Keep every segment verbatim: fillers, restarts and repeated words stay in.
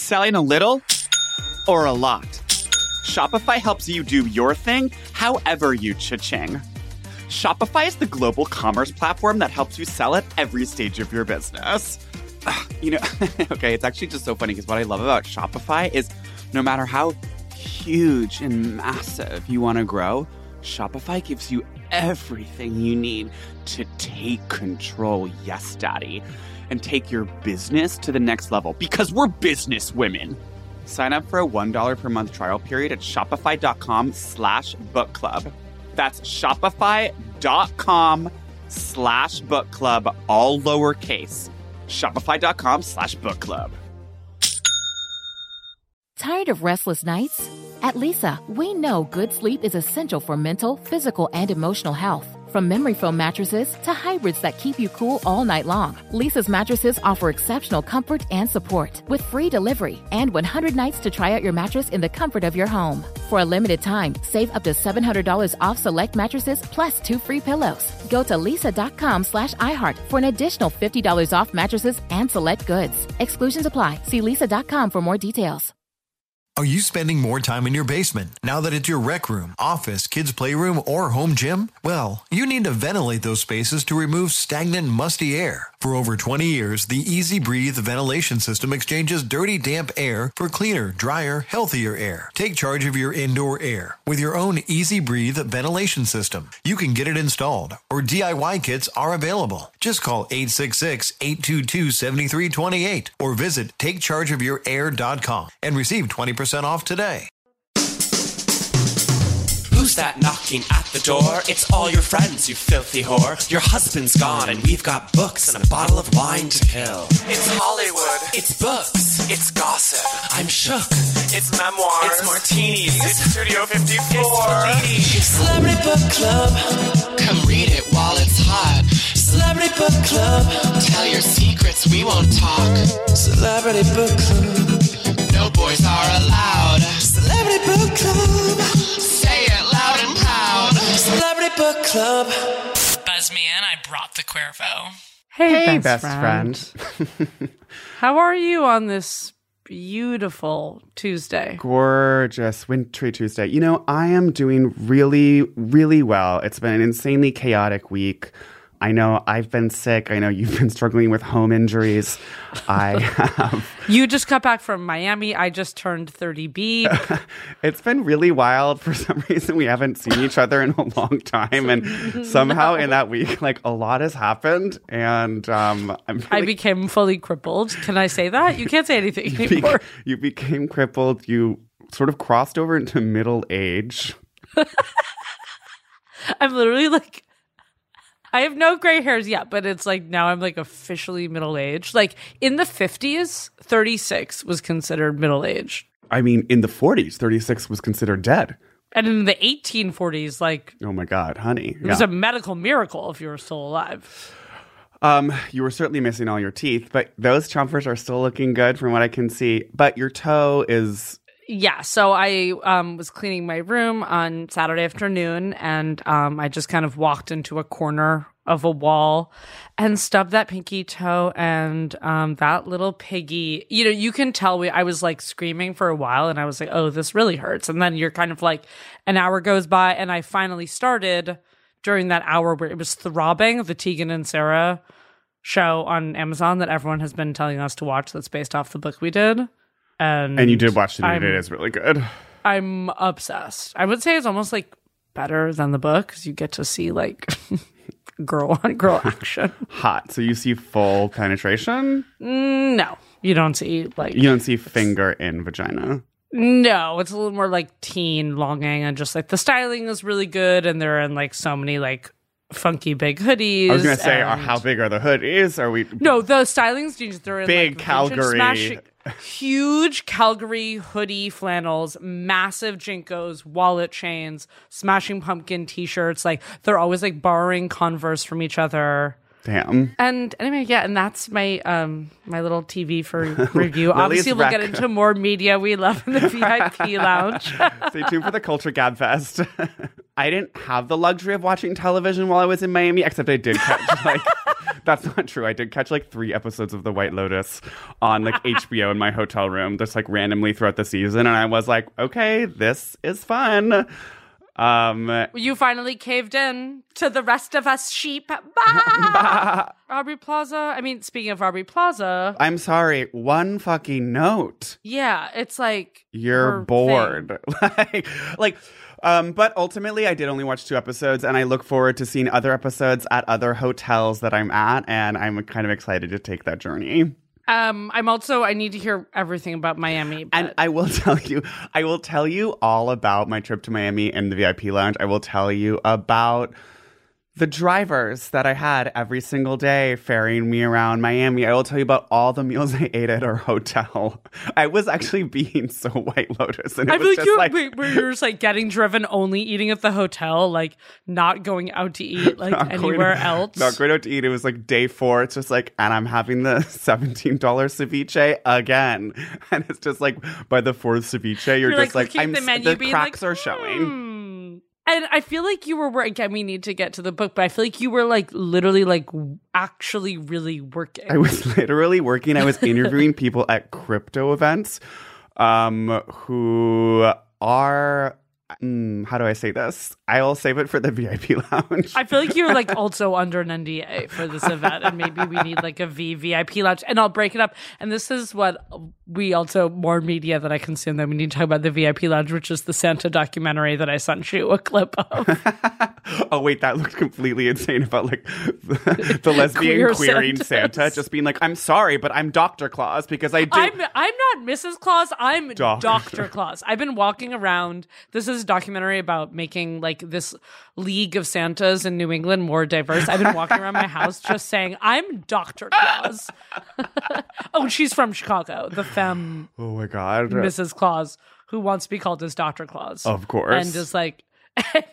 Selling a little or a lot? Shopify helps you do your thing however you cha-ching. Shopify is the global commerce platform that helps you sell at every stage of your business. Ugh, you know, okay, it's actually just so funny because what I love about Shopify is no matter how huge and massive you want to grow, Shopify gives you everything you need to take control, yes, daddy, and take your business to the next level because we're business women. Sign up for a one dollar per month trial period at shopify.com slash book club. That's shopify.com slash book club, all lowercase. Shopify.com slash book club. Tired of restless nights? At Leesa, we know good sleep is essential for mental, physical, and emotional health. From memory foam mattresses to hybrids that keep you cool all night long, Leesa's mattresses offer exceptional comfort and support with free delivery and one hundred nights to try out your mattress in the comfort of your home. For a limited time, save up to seven hundred dollars off select mattresses plus two free pillows. Go to leesa.com slash iHeart for an additional fifty dollars off mattresses and select goods. Exclusions apply. See leesa dot com for more details. Are you spending more time in your basement now that it's your rec room, office, kids' playroom, or home gym? Well, you need to ventilate those spaces to remove stagnant, musty air. For over twenty years, the Easy Breathe ventilation system exchanges dirty, damp air for cleaner, drier, healthier air. Take charge of your indoor air with your own Easy Breathe ventilation system. You can get it installed, or D I Y kits are available. Just call eight six six, eight two two, seven three two eight or visit take charge of your air dot com and receive twenty percent off today. Who's that knocking at the door? It's all your friends, you filthy whore. Your husband's gone and we've got books and a bottle of wine to kill. It's Hollywood. It's books. It's gossip. I'm shook. It's memoirs. It's martinis. It's Studio fifty-four. It's Celebrity Book Club. Come read it while it's hot. Celebrity Book Club. Tell your secrets, we won't talk. Celebrity Book Club. No boys are allowed. Celebrity Book Club. Say it loud and proud. Celebrity Book Club. Buzz me in, I brought the Cuervo. Hey, Hey, best, best friend. friend. How are you on this beautiful Tuesday? Gorgeous wintry Tuesday. You know, I am doing really, really well. It's been an insanely chaotic week. I know I've been sick. I know you've been struggling with home injuries. I have. You just got back from Miami. I just turned thirty B. It's been really wild. For some reason, we haven't seen each other in a long time. And somehow No. in that week, like a lot has happened. And um, I'm really, I became fully crippled. Can I say that? You can't say anything you, anymore. beca- you became crippled. You sort of crossed over into middle age. I'm literally like, I have no gray hairs yet, but it's like now I'm like officially middle aged. Like in the fifties, thirty-six was considered middle age. I mean, in the forties, thirty-six was considered dead. And in the eighteen forties, like Oh my God, honey. it was a medical miracle if you were still alive. Um, you were certainly missing all your teeth, but those chompers are still looking good from what I can see. But your toe is... Yeah, so I um, was cleaning my room on Saturday afternoon, and um, I just kind of walked into a corner of a wall and stubbed that pinky toe, and um, that little piggy, you know, you can tell we, I was like screaming for a while, and I was like, oh, this really hurts. And then you're kind of like, an hour goes by, and I finally started during that hour where it was throbbing, the Tegan and Sarah show on Amazon that everyone has been telling us to watch that's based off the book we did. And, And you did watch it, and I'm- it is really good. I'm obsessed. I would say it's almost like better than the book because you get to see like girl on girl action. Hot. So you see full penetration? Mm, no, you don't see like You don't see finger in vagina. no. It's a little more like teen longing, and just like the styling is really good, and they're in like so many like funky big hoodies. I was going to say, and- are, how big are the hoodies? Are we... No, the stylings, they're in Big like, Calgary. vintage smashing- huge Calgary hoodie flannels, massive Jinkos, wallet chains, Smashing Pumpkin t-shirts. Like they're always like borrowing Converse from each other. Damn. And anyway, yeah, and that's my um my little T V for review. Lily's Obviously, we'll rec- get into more media we love in the V I P lounge. Stay tuned for the Culture Gab Fest. I didn't have the luxury of watching television while I was in Miami, except I did catch like That's not true. I did catch like three episodes of The White Lotus on like H B O in my hotel room, just like randomly throughout the season. And I was like, okay, this is fun. Um, You finally caved in to the rest of us sheep. Bah! Aubrey Plaza. I mean, speaking of Aubrey Plaza. I'm sorry. One fucking note. Yeah, it's like. You're bored. like, like, um, but ultimately I did only watch two episodes and I look forward to seeing other episodes at other hotels that I'm at. And I'm kind of excited to take that journey. Um, I'm also, I need to hear everything about Miami. But... And I will tell you, I will tell you all about my trip to Miami and the V I P lounge. I will tell you about the drivers that I had every single day ferrying me around Miami. I will tell you about all the meals I ate at our hotel. I was actually being so White Lotus. And it I was feel like just you're, like, wait, where you're just like getting driven, only eating at the hotel, like not going out to eat like anywhere to, else. Not going out to eat. It was like day four. It's just like, and I'm having the seventeen dollars ceviche again. And it's just like by the fourth ceviche, you're, you're just like, like, I'm the, menu the being cracks like, are showing. Hmm. And I feel like you were, again, we need to get to the book, but I feel like you were like literally like actually really working. I was literally working. I was interviewing people at crypto events um, who are, mm, how do I say this? I will save it for the V I P lounge. I feel like you're like also under an N D A for this event, and maybe we need like a V VIP lounge. And I'll break it up. And this is what we also, more media that I consume, that we need to talk about the V I P lounge, which is the Santa documentary that I sent you a clip of. Oh wait, that looked completely insane about like the, the lesbian Queer queering Santas. Santa just being like, I'm sorry, but I'm Doctor Claus because I do. I'm I'm not Missus Claus. I'm Doc- Doctor Claus. I've been walking around. This is a documentary about making like this League of Santas in New England more diverse. I've been walking around my house just saying, I'm Doctor Claus. Oh, she's from Chicago, the femme Oh my god, Missus Claus, who wants to be called as Doctor Claus. Of course. And just like, and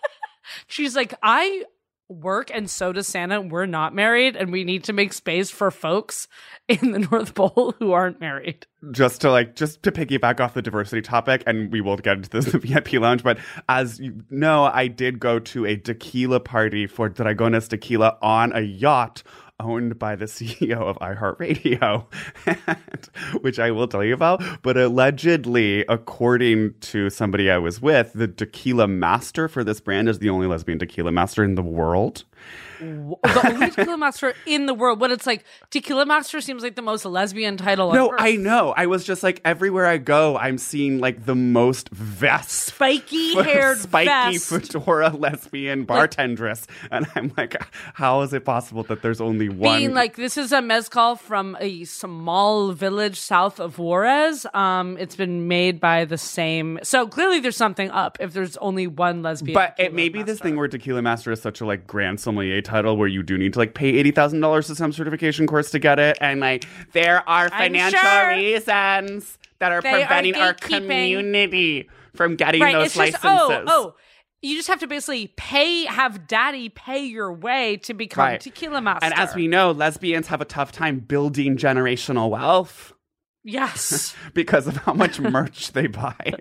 she's like, I work and so does Santa. We're not married and we need to make space for folks in the North Pole who aren't married. Just to like, just to piggyback off the diversity topic, and we will get into this in the V I P lounge, but as you know, I did go to a tequila party for Dragones Tequila on a yacht owned by the C E O of iHeartRadio, and, which I will tell you about. But allegedly, according to somebody I was with, the tequila master for this brand is the only lesbian tequila master in the world. The only tequila master in the world. But it's like, tequila master seems like the most lesbian title No, ever. I know. I was just like, everywhere I go, I'm seeing like the most vest. Spiky haired Spiky vest. fedora lesbian bartendress. And I'm like, how is it possible that there's only one? Being like, this is a mezcal from a small village south of Juarez. Um, it's been made by the same. So clearly there's something up if there's only one lesbian. But it tequila may be master. this thing where Tequila Master is such a like grand sommelier title where you do need to like pay eighty thousand dollars to some certification course to get it. And like, there are financial sure. reasons that are They are preventing our gatekeeping. community from getting Right, those it's just, licenses. oh, oh. You just have to basically pay, have daddy pay your way to become Right. tequila master. And as we know, lesbians have a tough time building generational wealth Yes. because of how much merch they buy.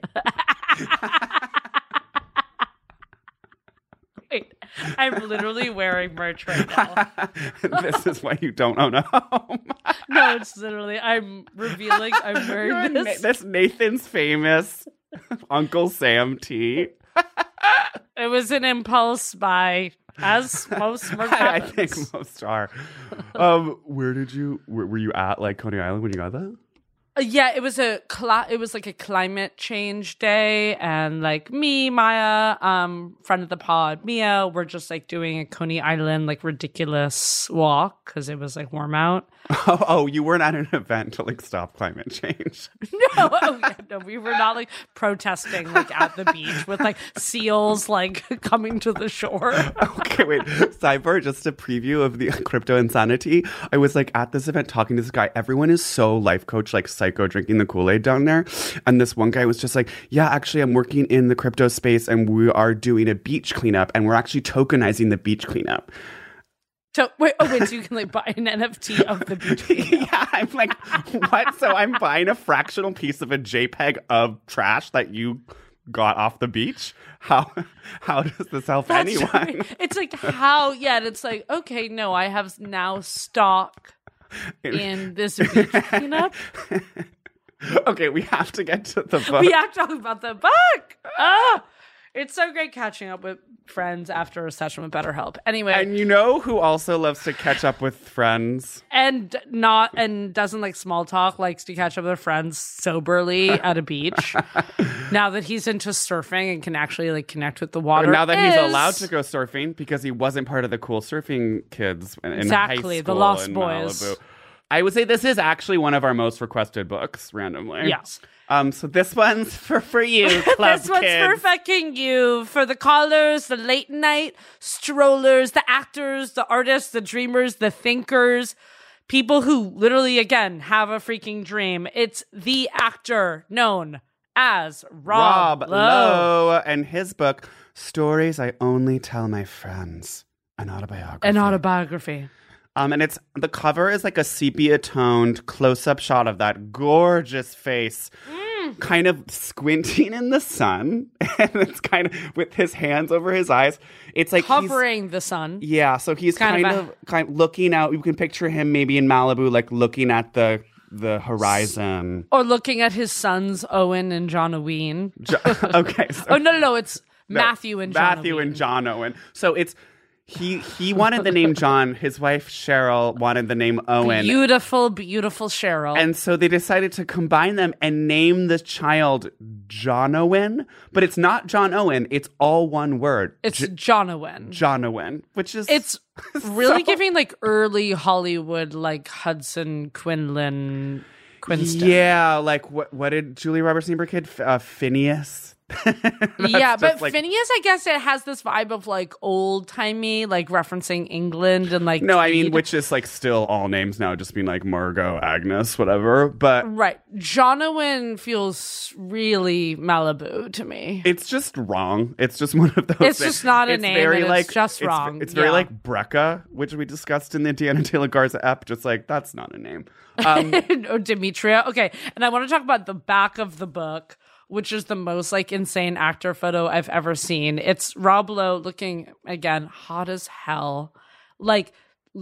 Wait, I'm literally wearing merch right now. This is why you don't own a home. No, it's literally, I'm revealing, I'm You're wearing Na- this. this Nathan's famous Uncle Sam tee. It was an impulse buy, as most merch I, I happens. think most are. Um, where did you? Where, were you at like Coney Island when you got that? Uh, yeah, it was a cli- it was like a climate change day, and like me, Maya, um, friend of the pod, Mia, we're just like doing a Coney Island like ridiculous walk because it was like warm out. Oh, oh, you weren't at an event to like stop climate change. No, oh, yeah, no, we were not like protesting like at the beach with like seals like coming to the shore. Okay, wait. Sidebar, just a preview of the crypto insanity. I was like at this event talking to this guy. Everyone is so life coach, like psycho drinking the Kool-Aid down there. And this one guy was just like, yeah, actually, I'm working in the crypto space and we are doing a beach cleanup and we're actually tokenizing the beach cleanup. So wait, oh wait, so you can like buy an N F T of the beach cleanup. Yeah, I'm like, what? So I'm buying a fractional piece of a JPEG of trash that you got off the beach? How how does this help That's anyone? right. It's like how, yeah, and it's like, okay, no, I have now stock in this beach cleanup. Okay, we have to get to the book. We have to talk about the book. Ah, it's so great catching up with friends after a session with BetterHelp. Anyway, And you know who also loves to catch up with friends? and not and doesn't like small talk, likes to catch up with friends soberly at a beach. Now that he's into surfing and can actually like connect with the water. Now that he's is- allowed to go surfing because he wasn't part of the cool surfing kids in Exactly, high the school Lost in Boys. Malibu. I would say this is actually one of our most requested books, randomly. Yes. Um. So this one's for for you, club This one's kids. for fucking you, for the callers, the late night strollers, the actors, the artists, the dreamers, the thinkers, people who literally, again, have a freaking dream. It's the actor known as Rob, Rob Lowe. Lowe and his book, Stories I Only Tell My Friends, an autobiography. An autobiography. Um, and it's the cover is like a sepia toned close up shot of that gorgeous face, Mm. kind of squinting in the sun, and it's kind of with his hands over his eyes. It's like he's- Covering the sun. yeah, so he's Kind kind, of of, kind of looking out. You can picture him maybe in Malibu, like looking at the the horizon. Or looking at his sons, Owen and John Owen. Jo- okay, so Oh, no, no, no. It's No, Matthew and John Matthew Owen. and John Owen. So it's he he wanted the name John. His wife Cheryl wanted the name Owen. Beautiful, beautiful Cheryl. And so they decided to combine them and name the child John Owen, but it's not John Owen. It's all one word. it's J- John Owen. John Owen, which is It's really so- giving like early Hollywood, like Hudson Quinlan, Quinston. yeah. Like what? What did Julia Roberts name her kid? F- Uh, Phineas. yeah, just but like- Phineas, I guess it has this vibe of like old timey, like referencing England and like No, I mean, Tweed. which is like still all names now, just being like Margot, Agnes, whatever. But right. John Owen feels really Malibu to me. it's just wrong. It's just one of those. It's things. just not a It's name, Very and it's like just wrong. It's, very Yeah. like Brecca, which we discussed in the Deanna Taylor Garza ep. Just like that's not a name. Um, or Demetria. Okay, and I want to talk about the back of the book, which is the most like insane actor photo I've ever seen. It's Rob Lowe looking again hot as hell, like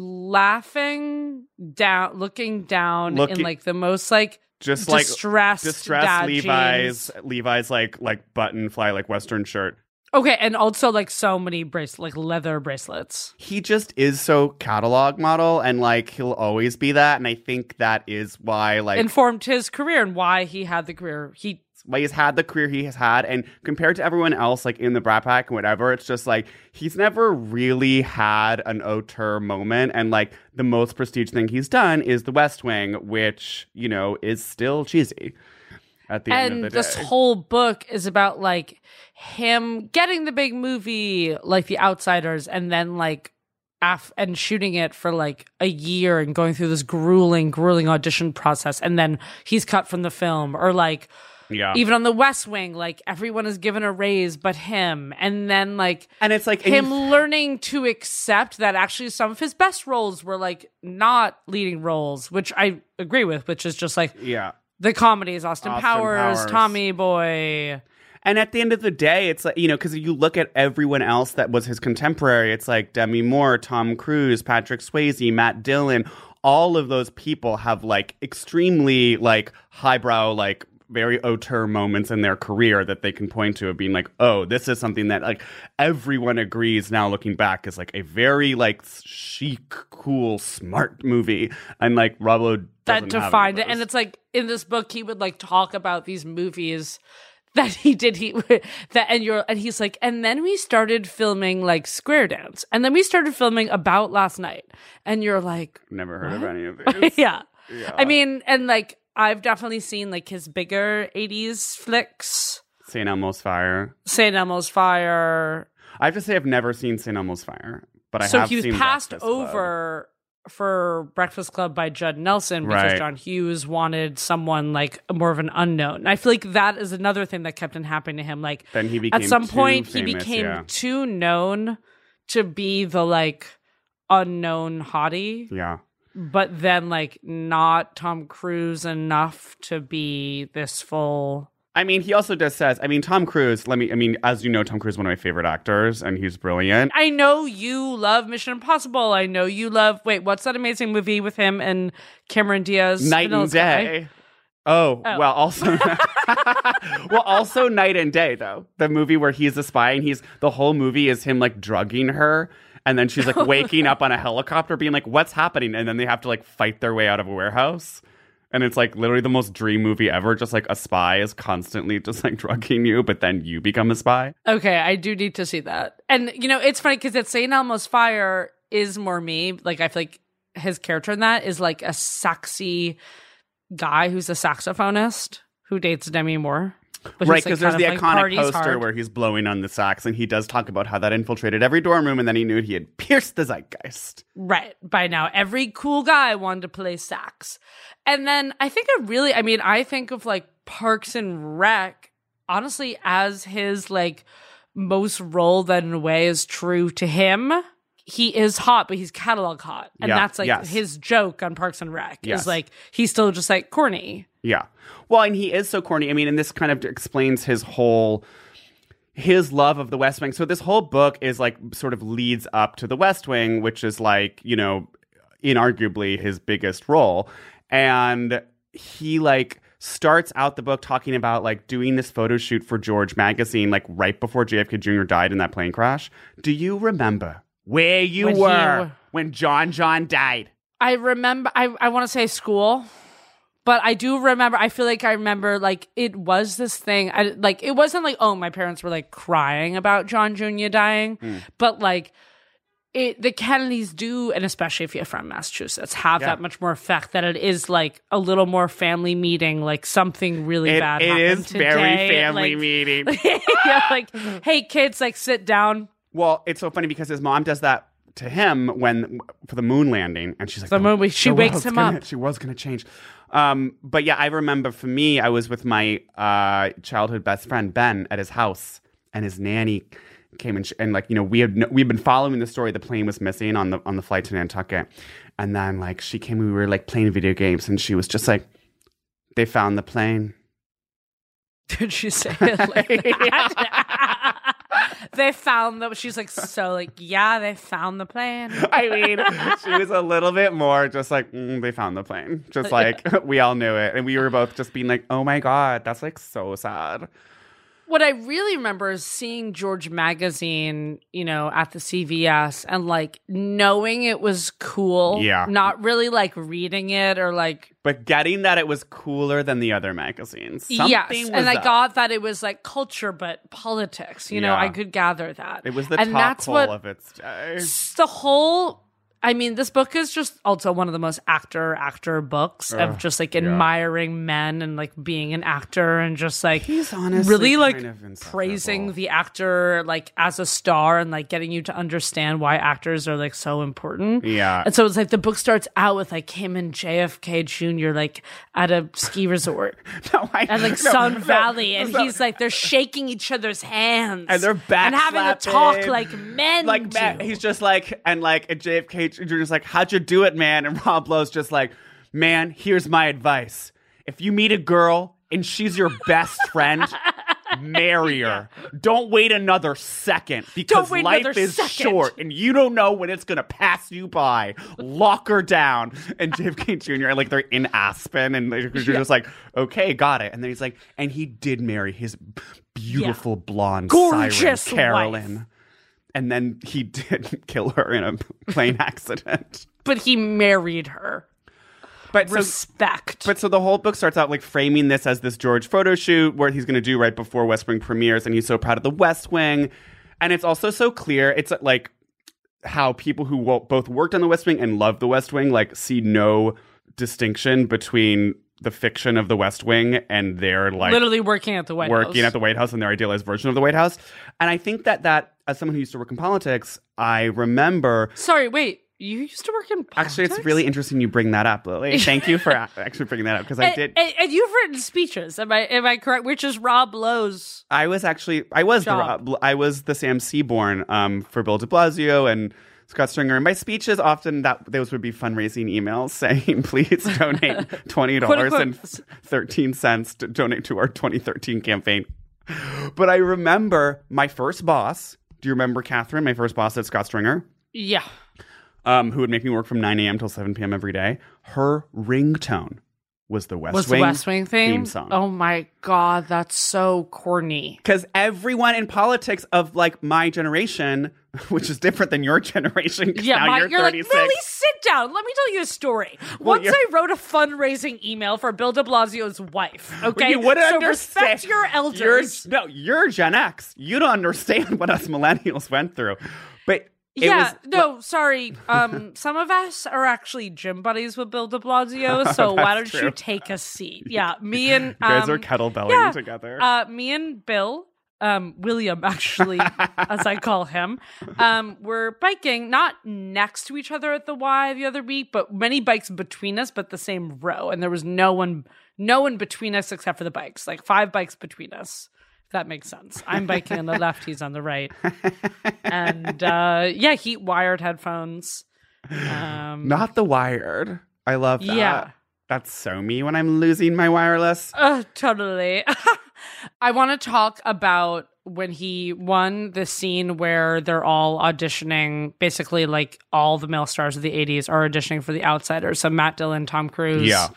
laughing down, looking down in Looking- like the most like just like distressed, distressed dad Levi's, jeans. Levi's like like button fly like Western shirt. Okay, and also like so many bracelets, like leather bracelets. He just is so catalog model, and like he'll always be that. And I think that is why like Informed his career and why he had the career he. why he's had the career he has had, and compared to everyone else like in the Brat Pack and whatever, it's just like he's never really had an auteur moment. And like the most prestige thing he's done is The West Wing, which you know is still cheesy at the end And of the day. this whole book is about like him getting the big movie like The Outsiders, and then like af- and shooting it for like a year and going through this grueling grueling audition process, and then he's cut from the film. Or like yeah, even on The West Wing, like everyone is given a raise but him, and then like and it's like and him you- learning to accept that actually some of his best roles were like not leading roles, which I agree with, which is just like yeah. the comedies, Austin, Austin Powers, Powers. Tommy Boy. And at the end of the day, it's like, you know, because you look at everyone else that was his contemporary, it's like Demi Moore, Tom Cruise, Patrick Swayze, Matt Dillon. All of those people have like extremely like highbrow, like very auteur moments in their career that they can point to of being like, oh, this is something that like everyone agrees now looking back is like a very like chic, cool, smart movie. And like Rob Lowe That doesn't have any of defined it. those. And it's like in this book, he would like talk about these movies that he did. He that and you're and he's like, and then we started filming like Square Dance, and then we started filming About Last Night, and you're like, Never heard of what? any of these. yeah. Yeah. I mean, and like I've definitely seen like his bigger eighties flicks, Saint Elmo's Fire. Saint Elmo's Fire. I have to say I've never seen Saint Elmo's Fire, but I So have he was seen passed Breakfast Club. over for Breakfast Club by Judd Nelson because Right. John Hughes wanted someone like more of an unknown. And I feel like that is another thing that kept on happening to him. Like Then he became at some too point famous, he became yeah. too known to be the like unknown hottie, Yeah. but then like not Tom Cruise enough to be this full. I mean, he also just says, I mean, Tom Cruise, let me, I mean, as you know, Tom Cruise is one of my favorite actors, and he's brilliant. I know you love Mission Impossible. I know you love, wait, what's that amazing movie with him and Cameron Diaz? Night Vanilla and Sky? Day. Oh, Oh. well, also, well, also Night and Day, though. The movie where he's a spy, and he's, the whole movie is him, like, drugging her, and then she's, like, waking up on a helicopter being like, what's happening? And then they have to, like, fight their way out of a warehouse. And it's like literally the most dream movie ever. Just like a spy is constantly just like drugging you, but then you become a spy. Okay, I do need to see that. And, you know, it's funny because it's Saint Elmo's Fire is more me. Like, I feel like his character in that is like a sexy guy who's a saxophonist who dates Demi Moore. But Right, he's, like, because there's kind the of, like, iconic parties poster hard. where he's blowing on the sax, and he does talk about how that infiltrated every dorm room, and then he knew he had pierced the zeitgeist. Right. By now, every cool guy wanted to play sax. And then I think I really, I mean, I think of like Parks and Rec, honestly, as his like most role that in a way is true to him. He is hot, but he's catalog hot. And Yeah, that's like yes. his joke on Parks and Rec Yes. is like, he's still just like corny. Yeah. Well, and he is so corny. I mean, and this kind of explains his whole his love of the West Wing. So this whole book is like sort of leads up to the West Wing, which is like, you know, inarguably his biggest role. And he like starts out the book talking about like doing this photo shoot for George magazine, like right before J F K Junior died in that plane crash. Do you remember where you When he were wa- when John John died? I remember, I, I want to say school, but I do remember, I feel like I remember, like, it was this thing, I, like, it wasn't like, oh, my parents were, like, crying about John Junior dying, Mm. but, like, it, the Kennedys do, and especially if you're from Massachusetts, have Yeah. that much more effect that it is, like, a little more family meeting, like, something really It, bad it happened is today. very family like, meeting. yeah, like, hey, kids, like, sit down. Well, it's so funny because his mom does that to him when for the moon landing, and she's like, The moon- she the wakes world's him gonna- up. She was going to change. Um, but yeah, I remember for me, I was with my uh, childhood best friend Ben at his house, and his nanny came and, sh- and like you know we had no- we've been following the story. The plane was missing on the on the flight to Nantucket, and then like she came, we were like playing video games, and she was just like, they found the plane. Did she say it like that? They found the, she's like, so like, yeah, they found the plane. I mean, she was a little bit more just like, mm, they found the plane. Just like, we all knew it. And we were both just being like, oh my God, that's like so sad. What I really remember is seeing George magazine, you know, at the C V S and like knowing it was cool. Yeah. Not really like reading it or like. But getting that it was cooler than the other magazines. Something Yes. was And I up. got that it was like culture, but politics. You know, Yeah. I could gather that. It was the and top that's hole what of its day. s- the whole. I mean, this book is just also one of the most actor actor books of just like admiring men and like being an actor and just like He's honestly really like kind of insufferable. praising the actor like as a star and like getting you to understand why actors are like so important. Yeah. And so it's like the book starts out with like him and J F K Junior like at a ski resort No, I, at like no, Sun no, Valley, and no. he's like they're shaking each other's hands And they're back and having a talk like men Like, do. Matt, he's just like, and like, and J F K Junior's like, how'd you do it, man? And Rob Lowe's just like, man, here's my advice. If you meet a girl and she's your best friend, marry her. Don't wait another second because wait life another is second. short and you don't know when it's going to pass you by. Lock her down. And J F K Junior, like, they're in Aspen and you're just like, okay, got it. And then he's like, and he did marry his beautiful blonde Gorgeous siren, Carolyn. wife. And then he did kill her in a plane accident. But he married her. But so, Respect. but so the whole book starts out like framing this as this George photo shoot where he's going to do right before West Wing premieres, and he's so proud of the West Wing. And it's also so clear. It's like how people who wo- both worked on the West Wing and love the West Wing like see no distinction between the fiction of the West Wing and their like literally working at the White working House. at the White House and their idealized version of the White House. And I think that that as someone who used to work in politics, I remember. Sorry, wait. You used to work in politics? Actually, it's really interesting you bring that up, Lily. Thank you for a- actually bringing that up because I And, did. and, and you've written speeches. Am I am I correct? Which is Rob Lowe's. I was actually I was the Job. Rob- I was the Sam Seaborn um, for Bill De Blasio and Scott Stringer. And my speeches often that those would be fundraising emails saying, please donate twenty dollars and thirteen cents to donate to our twenty thirteen campaign. But I remember my first boss. Do you remember Catherine, my first boss at Scott Stringer? Yeah. Um, who would make me work from nine a.m. till seven p.m. every day. Her ringtone was the West was Wing, the West Wing theme? theme song. Oh my God, that's so corny. Because everyone in politics of like my generation, which is different than your generation, Yeah, now my, you're, you're thirty-six. like, Lily, sit down. Let me tell you a story. Well, Once you're- I wrote a fundraising email for Bill de Blasio's wife, okay? You wouldn't so understand. respect your elders. You're, no, you're Gen X. You don't understand what us millennials went through. But it yeah, was, no, sorry. Um, some of us are actually gym buddies with Bill de Blasio, so why don't That's true. you take a seat? Yeah, me and... you guys um, are kettlebelling yeah, together. Uh, me and Bill, um, William actually, as I call him, um, we're biking, not next to each other at the Y the other week, but many bikes between us, but the same row. And there was no one, no one between us except for the bikes, like five bikes between us. If that makes sense. I'm biking on the left, he's on the right. And uh, yeah, he wired headphones. Um, Not the wired. I love that. Yeah. That's so me when I'm losing my wireless. Uh, totally. I want to talk about when he won the scene where they're all auditioning, basically like all the male stars of the eighties are auditioning for The Outsiders. So Matt Dillon, Tom Cruise. Yeah.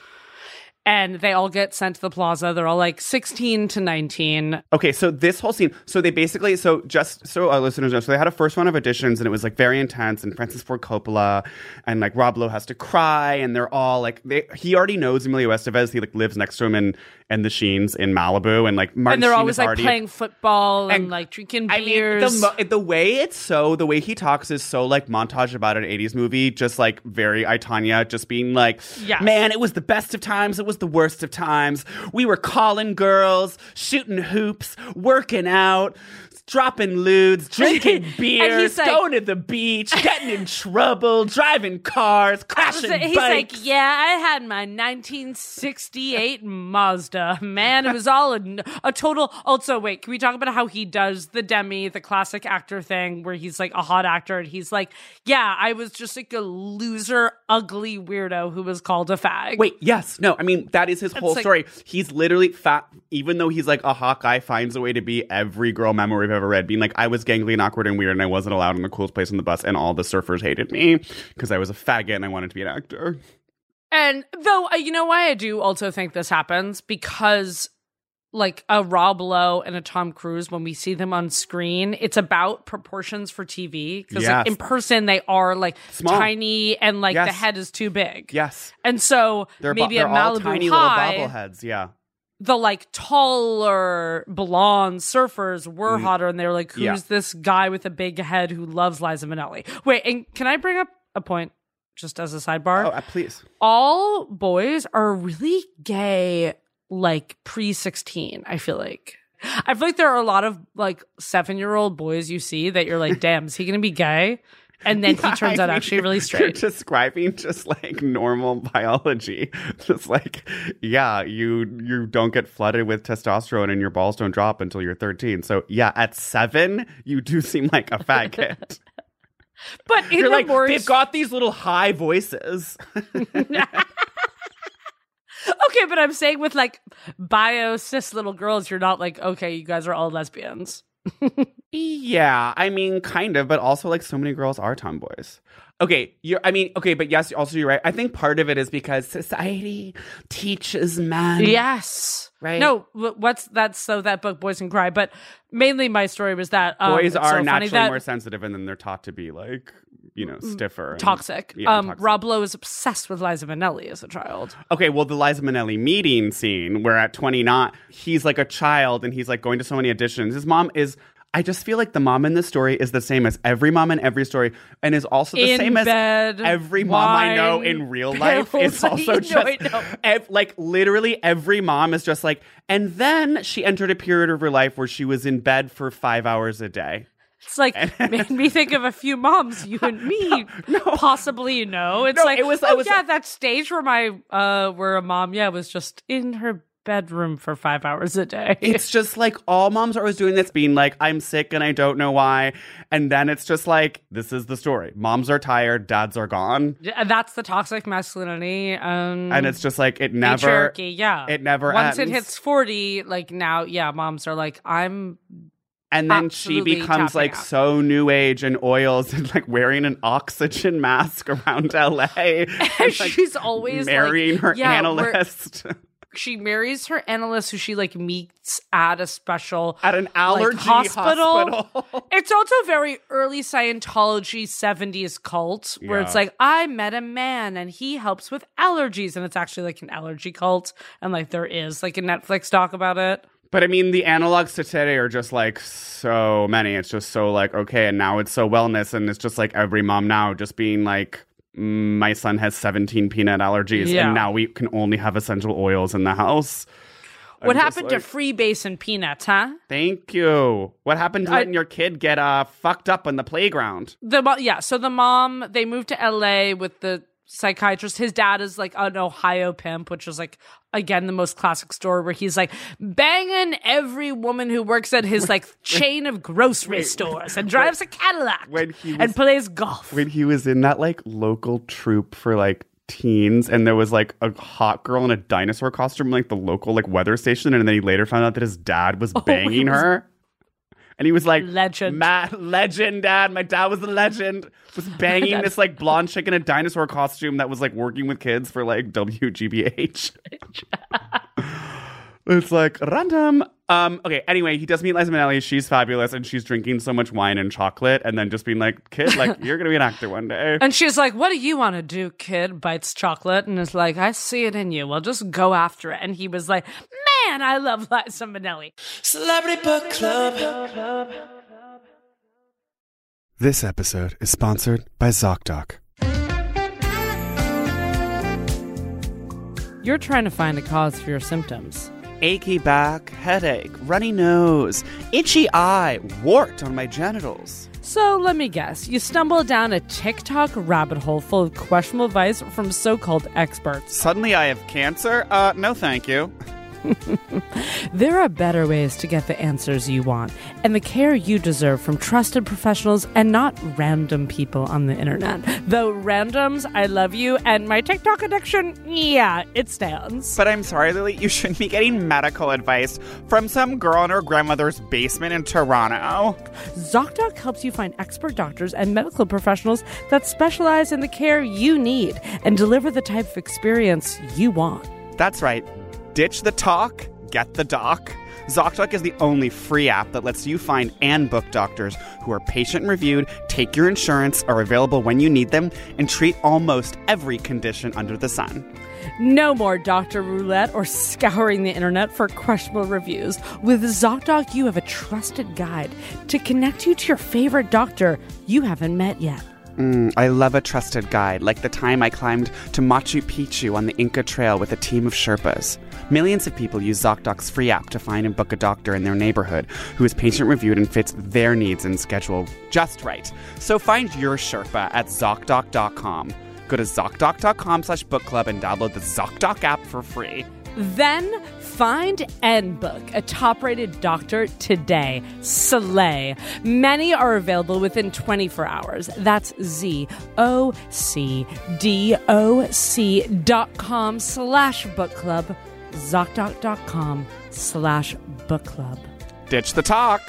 And they all get sent to the plaza. They're all like sixteen to nineteen. Okay, so this whole scene, so they basically, so just so our listeners know, so they had a first round of auditions and it was like very intense and Francis Ford Coppola and like Rob Lowe has to cry and they're all like, they, he already knows Emilio Estevez. He like lives next to him in, in the Sheens in Malibu and like Martin And they're Sheen always is like already, playing football and, and, like drinking I mean, beers. the, mo- the way it's so, the way he talks is so like montage about an eighties movie, just like very I, Tonya, just being like, Yes. man, it was the best of times, it was the worst of times. We were calling girls, shooting hoops, working out, dropping ludes, drinking beers, like- going to the beach, getting in trouble, driving cars, crashing He's bikes. like, yeah, I had my nineteen sixty-eight Mazda. Man, it was all a, a total... Also, wait, can we talk about how he does the Demi, the classic actor thing, where he's like a hot actor, and he's like, yeah, I was just like a loser, ugly weirdo who was called a fag. Wait, yes, no, I mean, that is his whole like- story. He's literally fat, even though he's like a hot guy, finds a way to be every girl memoir we've ever read, being like, I was gangly and awkward and weird and I wasn't allowed in the coolest place on the bus and all the surfers hated me because I was a faggot and I wanted to be an actor. And though, uh, you know why I do also think this happens? Because like a Rob Lowe and a Tom Cruise, when we see them on screen, it's about proportions for T V. Because Yes. like, in person, they are like Small. tiny and like Yes. the head is too big. Yes. And so They're, maybe bo- they're at all Malibu tiny High, little bobbleheads, yeah. the like taller blonde surfers were hotter, and they were like, "Who's Yeah. this guy with a big head who loves Liza Minnelli?" Wait, and can I bring up a point just as a sidebar? Oh, uh, please. All boys are really gay, like pre sixteen. I feel like. I feel like there are a lot of like seven year old boys you see that you're like, damn, is he gonna be gay? And then he Yeah, turns I out mean, actually really You're straight. describing just like normal biology. Just like, yeah, you you don't get flooded with testosterone and your balls don't drop until you're thirteen. So yeah, at seven, you do seem like a faggot. But in You're the like, words, they've got these little high voices. okay, but I'm saying with like bio cis little girls, you're not like, okay, you guys are all lesbians. Yeah, I mean, kind of, but also like so many girls are tomboys. Okay, you're. I mean, okay, but yes, also you're right. I think part of it is because society teaches men. Yes. Right. No, wh- what's that's so that book Boys Can Cry, but mainly my story was that um, Boys it's are so funny naturally that more sensitive, and then they're taught to be like, you know, stiffer, and, toxic. Yeah, um, toxic. Rob Lowe was obsessed with Liza Minnelli as a child. Okay, well, the Liza Minnelli meeting scene where at twenty-nine, he's like a child and he's like going to so many auditions. His mom is, I just feel like the mom in this story is the same as every mom in every story and is also the In same bed, as every mom I know wine, in real life. pills. It's also I know, just, I know. ev- like literally every mom is just like, and then she entered a period of her life where she was in bed for five hours a day. It's like made me think of a few moms you and me possibly know. It's No, like it was- oh it was- yeah, that stage where my uh where a mom yeah was just in her bedroom for five hours a day. It's just like all moms are always doing this, being like, I'm sick and I don't know why. And then it's just like, this is the story. Moms are tired, dads are gone. Yeah, that's the toxic masculinity. Um, And it's just like, it never, patriarchy, yeah. it never Once ends. it hits forty, like now, yeah, moms are like, I'm And then absolutely she becomes tapping like out. so new age and oils and like wearing an oxygen mask around L A. And, like, She's always marrying like, her yeah, we're- analyst She marries her analyst who she like meets at a special at an allergy like, hospital. hospital. It's also very early Scientology seventies cult where Yeah. it's like, I met a man and he helps with allergies. And it's actually like an allergy cult. And like there is like a Netflix doc about it. But I mean, the analogs to today are just like so many. It's just so like, okay, and now it's so wellness. And it's just like every mom now just being like, mm, my son has seventeen peanut allergies. Yeah. And now we can only have essential oils in the house. What I'm just happened to like, freebase and peanuts, huh? Thank you. What happened to I- letting your kid get uh, fucked up on the playground? The mo- yeah, so the mom, they moved to L A with the psychiatrist. His dad is like an Ohio pimp, which is like, again, the most classic story where he's like banging every woman who works at his like chain of grocery stores and drives a Cadillac when he was- and plays golf. When he was in that like local troop for like teens, and there was like a hot girl in a dinosaur costume, like the local like weather station, and then he later found out that his dad was banging he was- her. And he was like, Legend. Matt, legend, dad. My dad was a legend. Was banging this like blonde chick in a dinosaur costume that was like working with kids for like W G B H. It's like random. Um, okay, anyway, he does meet Liza Minnelli. She's fabulous, and she's drinking so much wine and chocolate, and then just being like, kid, like, you're going to be an actor one day. And she's like, what do you want to do, kid? Bites chocolate and is like, I see it in you. Well, just go after it. And he was like, man, I love Liza Minnelli. Celebrity Book Club. This episode is sponsored by ZocDoc. You're trying to find a cause for your symptoms. Achy back, headache, runny nose, itchy eye, wart on my genitals. So let me guess, you stumbled down a TikTok rabbit hole full of questionable advice from so-called experts. Suddenly I have cancer? Uh, no thank you. There are better ways to get the answers you want and the care you deserve from trusted professionals and not random people on the internet. Though randoms, I love you, and my TikTok addiction, yeah, it stands. But I'm sorry, Lily, you shouldn't be getting medical advice from some girl in her grandmother's basement in Toronto. ZocDoc helps you find expert doctors and medical professionals that specialize in the care you need and deliver the type of experience you want. That's right. Ditch the talk, get the doc. ZocDoc is the only free app that lets you find and book doctors who are patient-reviewed, take your insurance, are available when you need them, and treat almost every condition under the sun. No more doctor roulette or scouring the internet for questionable reviews. With ZocDoc, you have a trusted guide to connect you to your favorite doctor you haven't met yet. Mm, I love a trusted guide, like the time I climbed to Machu Picchu on the Inca Trail with a team of Sherpas. Millions of people use ZocDoc's free app to find and book a doctor in their neighborhood who is patient-reviewed and fits their needs and schedule just right. So find your Sherpa at ZocDoc dot com. Go to ZocDoc dot com slash book club and download the ZocDoc app for free. Then find and book a top-rated doctor today. Slay. Many are available within twenty-four hours. That's Z O C D O C dot com slash book club. ZocDoc dot com slash book club. Ditch the talk.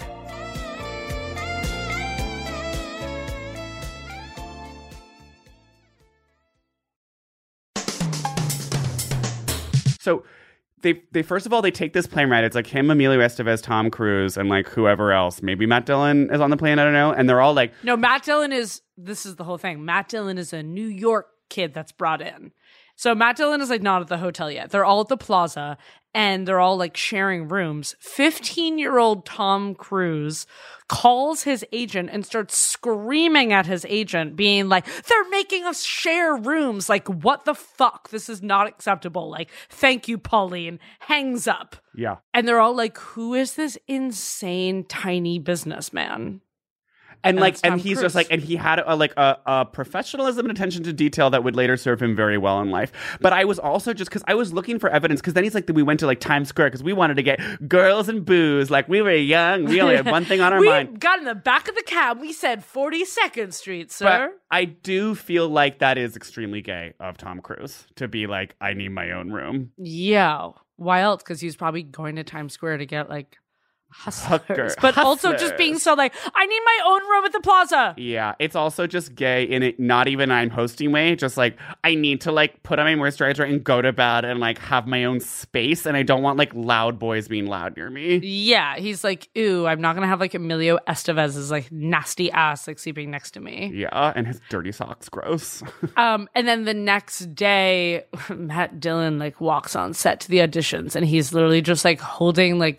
So they they first of all they take this plane ride. It's like him, Emilio Estevez, Tom Cruise, and like whoever else. Maybe Matt Dillon is on the plane. I don't know. And they're all like, No, Matt Dillon is, this is the whole thing. Matt Dillon is a New York kid that's brought in. So Matt Dillon is like not at the hotel yet. They're all at the plaza and they're all like sharing rooms. fifteen-year-old Tom Cruise calls his agent and starts screaming at his agent, being like, they're making us share rooms. Like, what the fuck? This is not acceptable. Like, thank you, Pauline. Hangs up. yeah. And they're all like, who is this insane tiny businessman? And like, it's and Tom he's Cruise. just like, and he had a, like a, a professionalism and attention to detail that would later serve him very well in life. But I was also just because I was looking for evidence because then he's like, we went to like Times Square because we wanted to get girls and booze. Like we were young, we only had one thing on our we mind. got in the back of the cab. We said forty-second Street, sir. But I do feel like that is extremely gay of Tom Cruise to be like, I need my own room. Yeah. Why else? Because he was probably going to Times Square to get like hustlers, Hooker- but also hustlers. just being so like, I need my own room at the plaza. Yeah, it's also just gay in it, not even I'm hosting way, just like I need to like put on my moisturizer and go to bed and like have my own space, and I don't want like loud boys being loud near me. Yeah, he's like, ooh, I'm not gonna have like Emilio Estevez's like nasty ass like sleeping next to me. Yeah, and his dirty socks, gross. Um, and then the next day, Matt Dillon like walks on set to the auditions, and he's literally just like holding like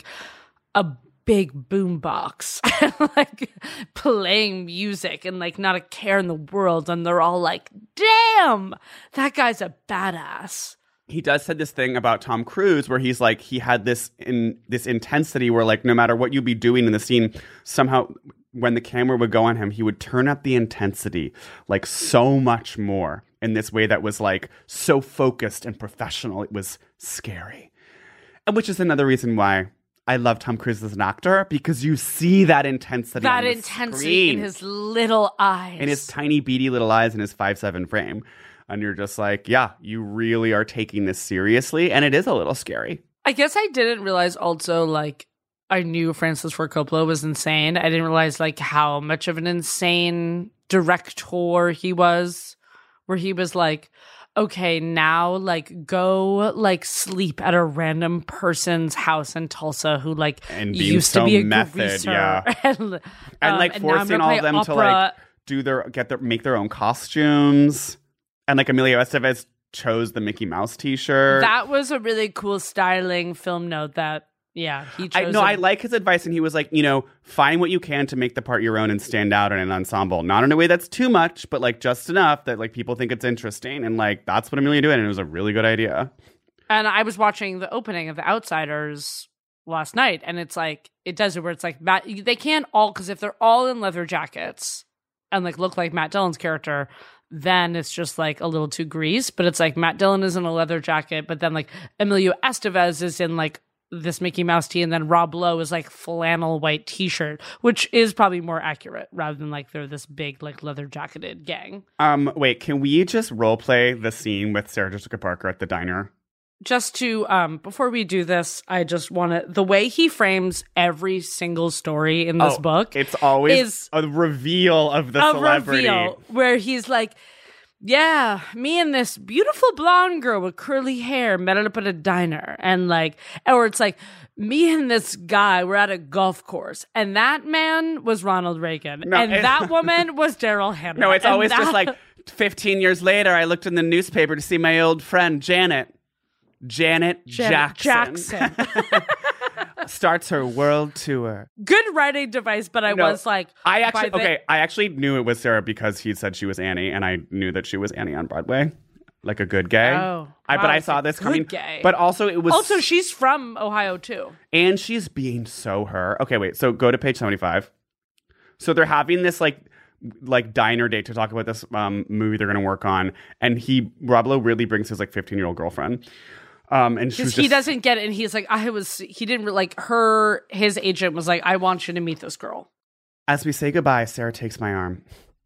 a big boom box and like playing music and like not a care in the world, and they're all like, damn, that guy's a badass. He does said this thing about Tom Cruise where he's like he had this in this intensity where like no matter what you'd be doing in the scene, somehow when the camera would go on him, he would turn up the intensity like so much more in this way that was like so focused and professional. It was scary. And which is another reason why I love Tom Cruise as an actor, because you see that intensity That on the intensity screen. in his little eyes. In his tiny, beady little eyes and his five seven frame. And you're just like, yeah, you really are taking this seriously. And it is a little scary. I guess I didn't realize also, like, I knew Francis Ford Coppola was insane. I didn't realize, like, how much of an insane director he was, where he was like, okay, now, like, go, like, sleep at a random person's house in Tulsa who, like, And being used so to be a method, greaser. yeah. and, And um, like and now I'm forcing gonna all play of them opera. to like do their get their make their own costumes. And like Emilio Estevez chose the Mickey Mouse t-shirt. That was a really cool styling film note that, yeah, he chose. I no, a- I like his advice, and he was like, you know, find what you can to make the part your own and stand out in an ensemble. Not in a way that's too much, but like just enough that like people think it's interesting. And like that's what Emilio did, and it was a really good idea. And I was watching the opening of The Outsiders last night, and it's like, it does it where it's like, Matt, they can't all, because if they're all in leather jackets and like look like Matt Dillon's character, then it's just like a little too greased. But it's like Matt Dillon is in a leather jacket, but then like Emilio Estevez is in like this Mickey Mouse tee, and then Rob Lowe is like flannel white t-shirt, which is probably more accurate rather than like they're this big like leather jacketed gang. Um, wait, can we just role play the scene with Sarah Jessica Parker at the diner? Just to, um, before we do this, I just want to, the way he frames every single story in this Oh, book it's always is a reveal of the a celebrity. reveal where he's like, yeah, me and this beautiful blonde girl with curly hair met up at a diner. And like, or it's like, me and this guy were at a golf course, and that man was Ronald Reagan, No, and it- that woman was Daryl Hannah. No, it's And always that- just like fifteen years later, I looked in the newspaper to see my old friend Janet. Janet, Janet Jackson, Jackson. starts her world tour. Good writing device, but I No, was like, I by actually the- okay. I actually knew it was Sarah because he said she was Annie, and I knew that she was Annie on Broadway, like a good gay. Oh, I, but wow, I it's saw a this good coming. gay. But also, it was Also, she's from Ohio too. and she's being so her. Okay, wait. So go to page seventy-five. So they're having this like like diner date to talk about this um, movie they're going to work on, and he Rob Lowe really brings his like fifteen year old girlfriend. Um, and she Because was he just, doesn't get it, and he's like, I was. He didn't re- like her. His agent was like, I want you to meet this girl. As we say goodbye, Sarah takes my arm.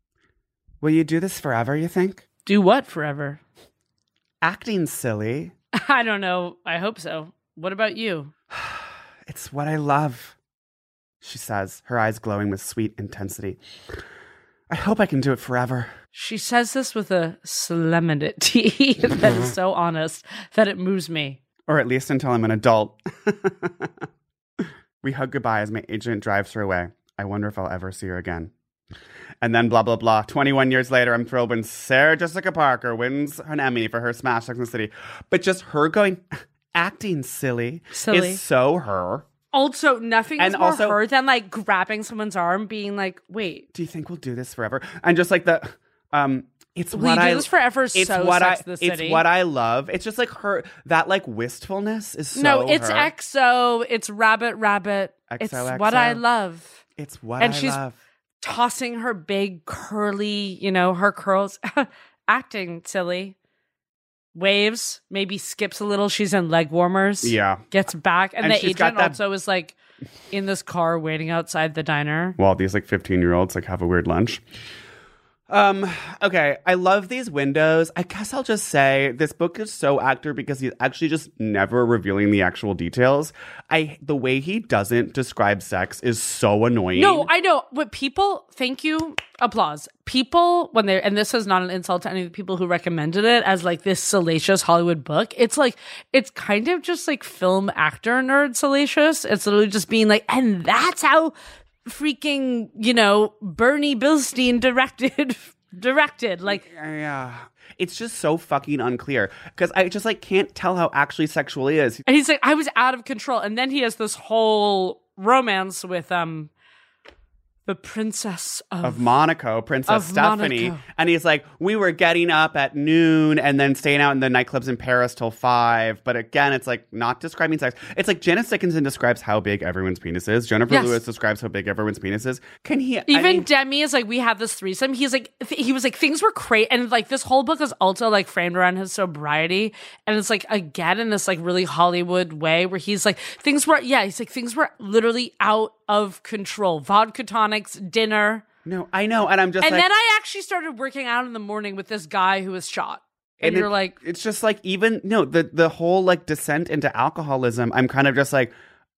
Will you do this forever, you think? Do what forever? Acting silly. I don't know. I hope so. What about you? It's what I love, she says, her eyes glowing with sweet intensity. I hope I can do it forever. She says this with a solemnity that is so honest that it moves me. Or at least until I'm an adult. We hug goodbye as my agent drives her away. I wonder if I'll ever see her again. And then blah, blah, blah. twenty-one years later, I'm thrilled when Sarah Jessica Parker wins an Emmy for her smash Sex and the City. But just her going, acting silly, Silly. is so her. Also, nothing is And more also- her than like grabbing someone's arm, being like, "Wait, Do you think we'll do this forever? And just like the, um, it's will what you do I, this forever?" it's so what Sex I, and the City. it's what I love. It's just like her, that like wistfulness is so no, it's her. X O. It's Rabbit Rabbit. It's X O X O. what I love. It's what and I she's love. tossing her big curly, you know, her curls, acting silly. Waves, maybe skips a little. She's in leg warmers. Yeah. Gets back. And, And the she's got agent that- also is like in this car waiting outside the diner. While these like fifteen year olds like have a weird lunch. Um, okay. I love these windows. I guess I'll just say this book is so actor because he's actually just never revealing the actual details. I, the way he doesn't describe sex is so annoying. No, I know. But people, thank you, applause. People, when they're, and this is not an insult to any of the people who recommended it as like this salacious Hollywood book. It's like, it's kind of just like film actor nerd salacious. It's literally just being like, and that's how freaking, you know, Bernie Bilstein directed, directed. Like, Yeah. It's just so fucking unclear because I just like can't tell how actually sexual he is. and he's like, I was out of control. And then he has this whole romance with, um, the princess of, Of Monaco, Princess Of Stephanie. Monaco. And he's like, we were getting up at noon and then staying out in the nightclubs in Paris till five. But again, it's like not describing sex. It's like Janice Dickinson describes how big everyone's penis is. Jennifer Yes. Lewis describes how big everyone's penis is. Can he Even I mean, Demi is like, we have this threesome. He's like, th- he was like, things were crazy. And like, this whole book is also like framed around his sobriety. And it's like, again, in this like really Hollywood way where he's like, things were, yeah, he's like, things were literally out of control. Vodka tonics, dinner. No, I know. And I'm just And like, then I actually started working out in the morning with this guy who was shot. And, and you're it- like, it's just like even no, the the whole like descent into alcoholism, I'm kind of just like,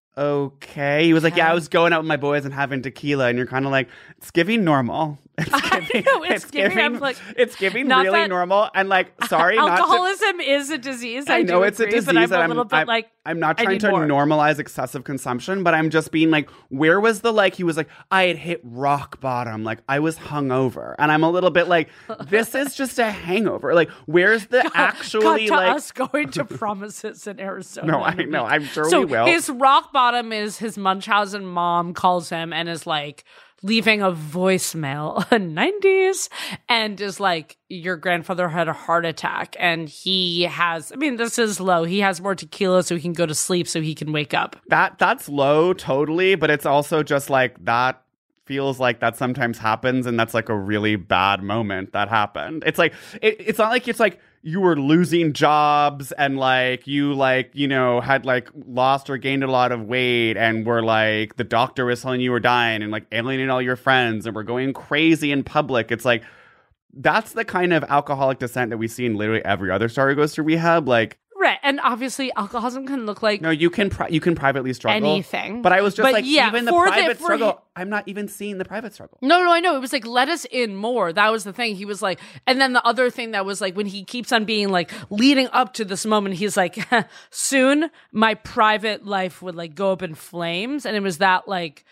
okay. He was like, yeah, I was going out with my boys and having tequila, and you're kind of like, it's giving normal. It's giving, know, it's giving, I'm like, it's giving not really that- normal. And like, sorry, not to, alcoholism is a disease. I, I know do it's a agree, disease, but I'm and a I'm, little bit I'm, like, I'm not I trying need to more. normalize excessive consumption, but I'm just being like, where was the like? He was like, I had hit rock bottom, like I was hungover, and I'm a little bit like, this is just a hangover. Like, where's the actually cut to like? us going to Promises in Arizona. No, I in a know. week. I'm sure so we will. His rock bottom is his Munchausen mom calls him and is like leaving a voicemail, nineties, and is like, your grandfather had a heart attack and he has, I mean, this is low. He has more tequila so he can go to sleep so he can wake up. That that's low, totally, but it's also just like that feels like that sometimes happens, and that's like a really bad moment that happened. It's like it, it's not like it's like you were losing jobs and like you like you know had like lost or gained a lot of weight and were like the doctor was telling you were dying and like alienating all your friends and were going crazy in public. It's like that's the kind of alcoholic descent that we see in literally every other star who goes to rehab. Like. Right. And obviously alcoholism can look like No, you can pri- you can privately struggle. Anything. But I was just But like, yeah, even the for the- private for struggle, hi- I'm not even seeing the private struggle. No, no, I know. It was like, let us in more. That was the thing. He was like, and then the other thing that was like, when he keeps on being like, leading up to this moment, he's like, soon my private life would like go up in flames. And it was that like,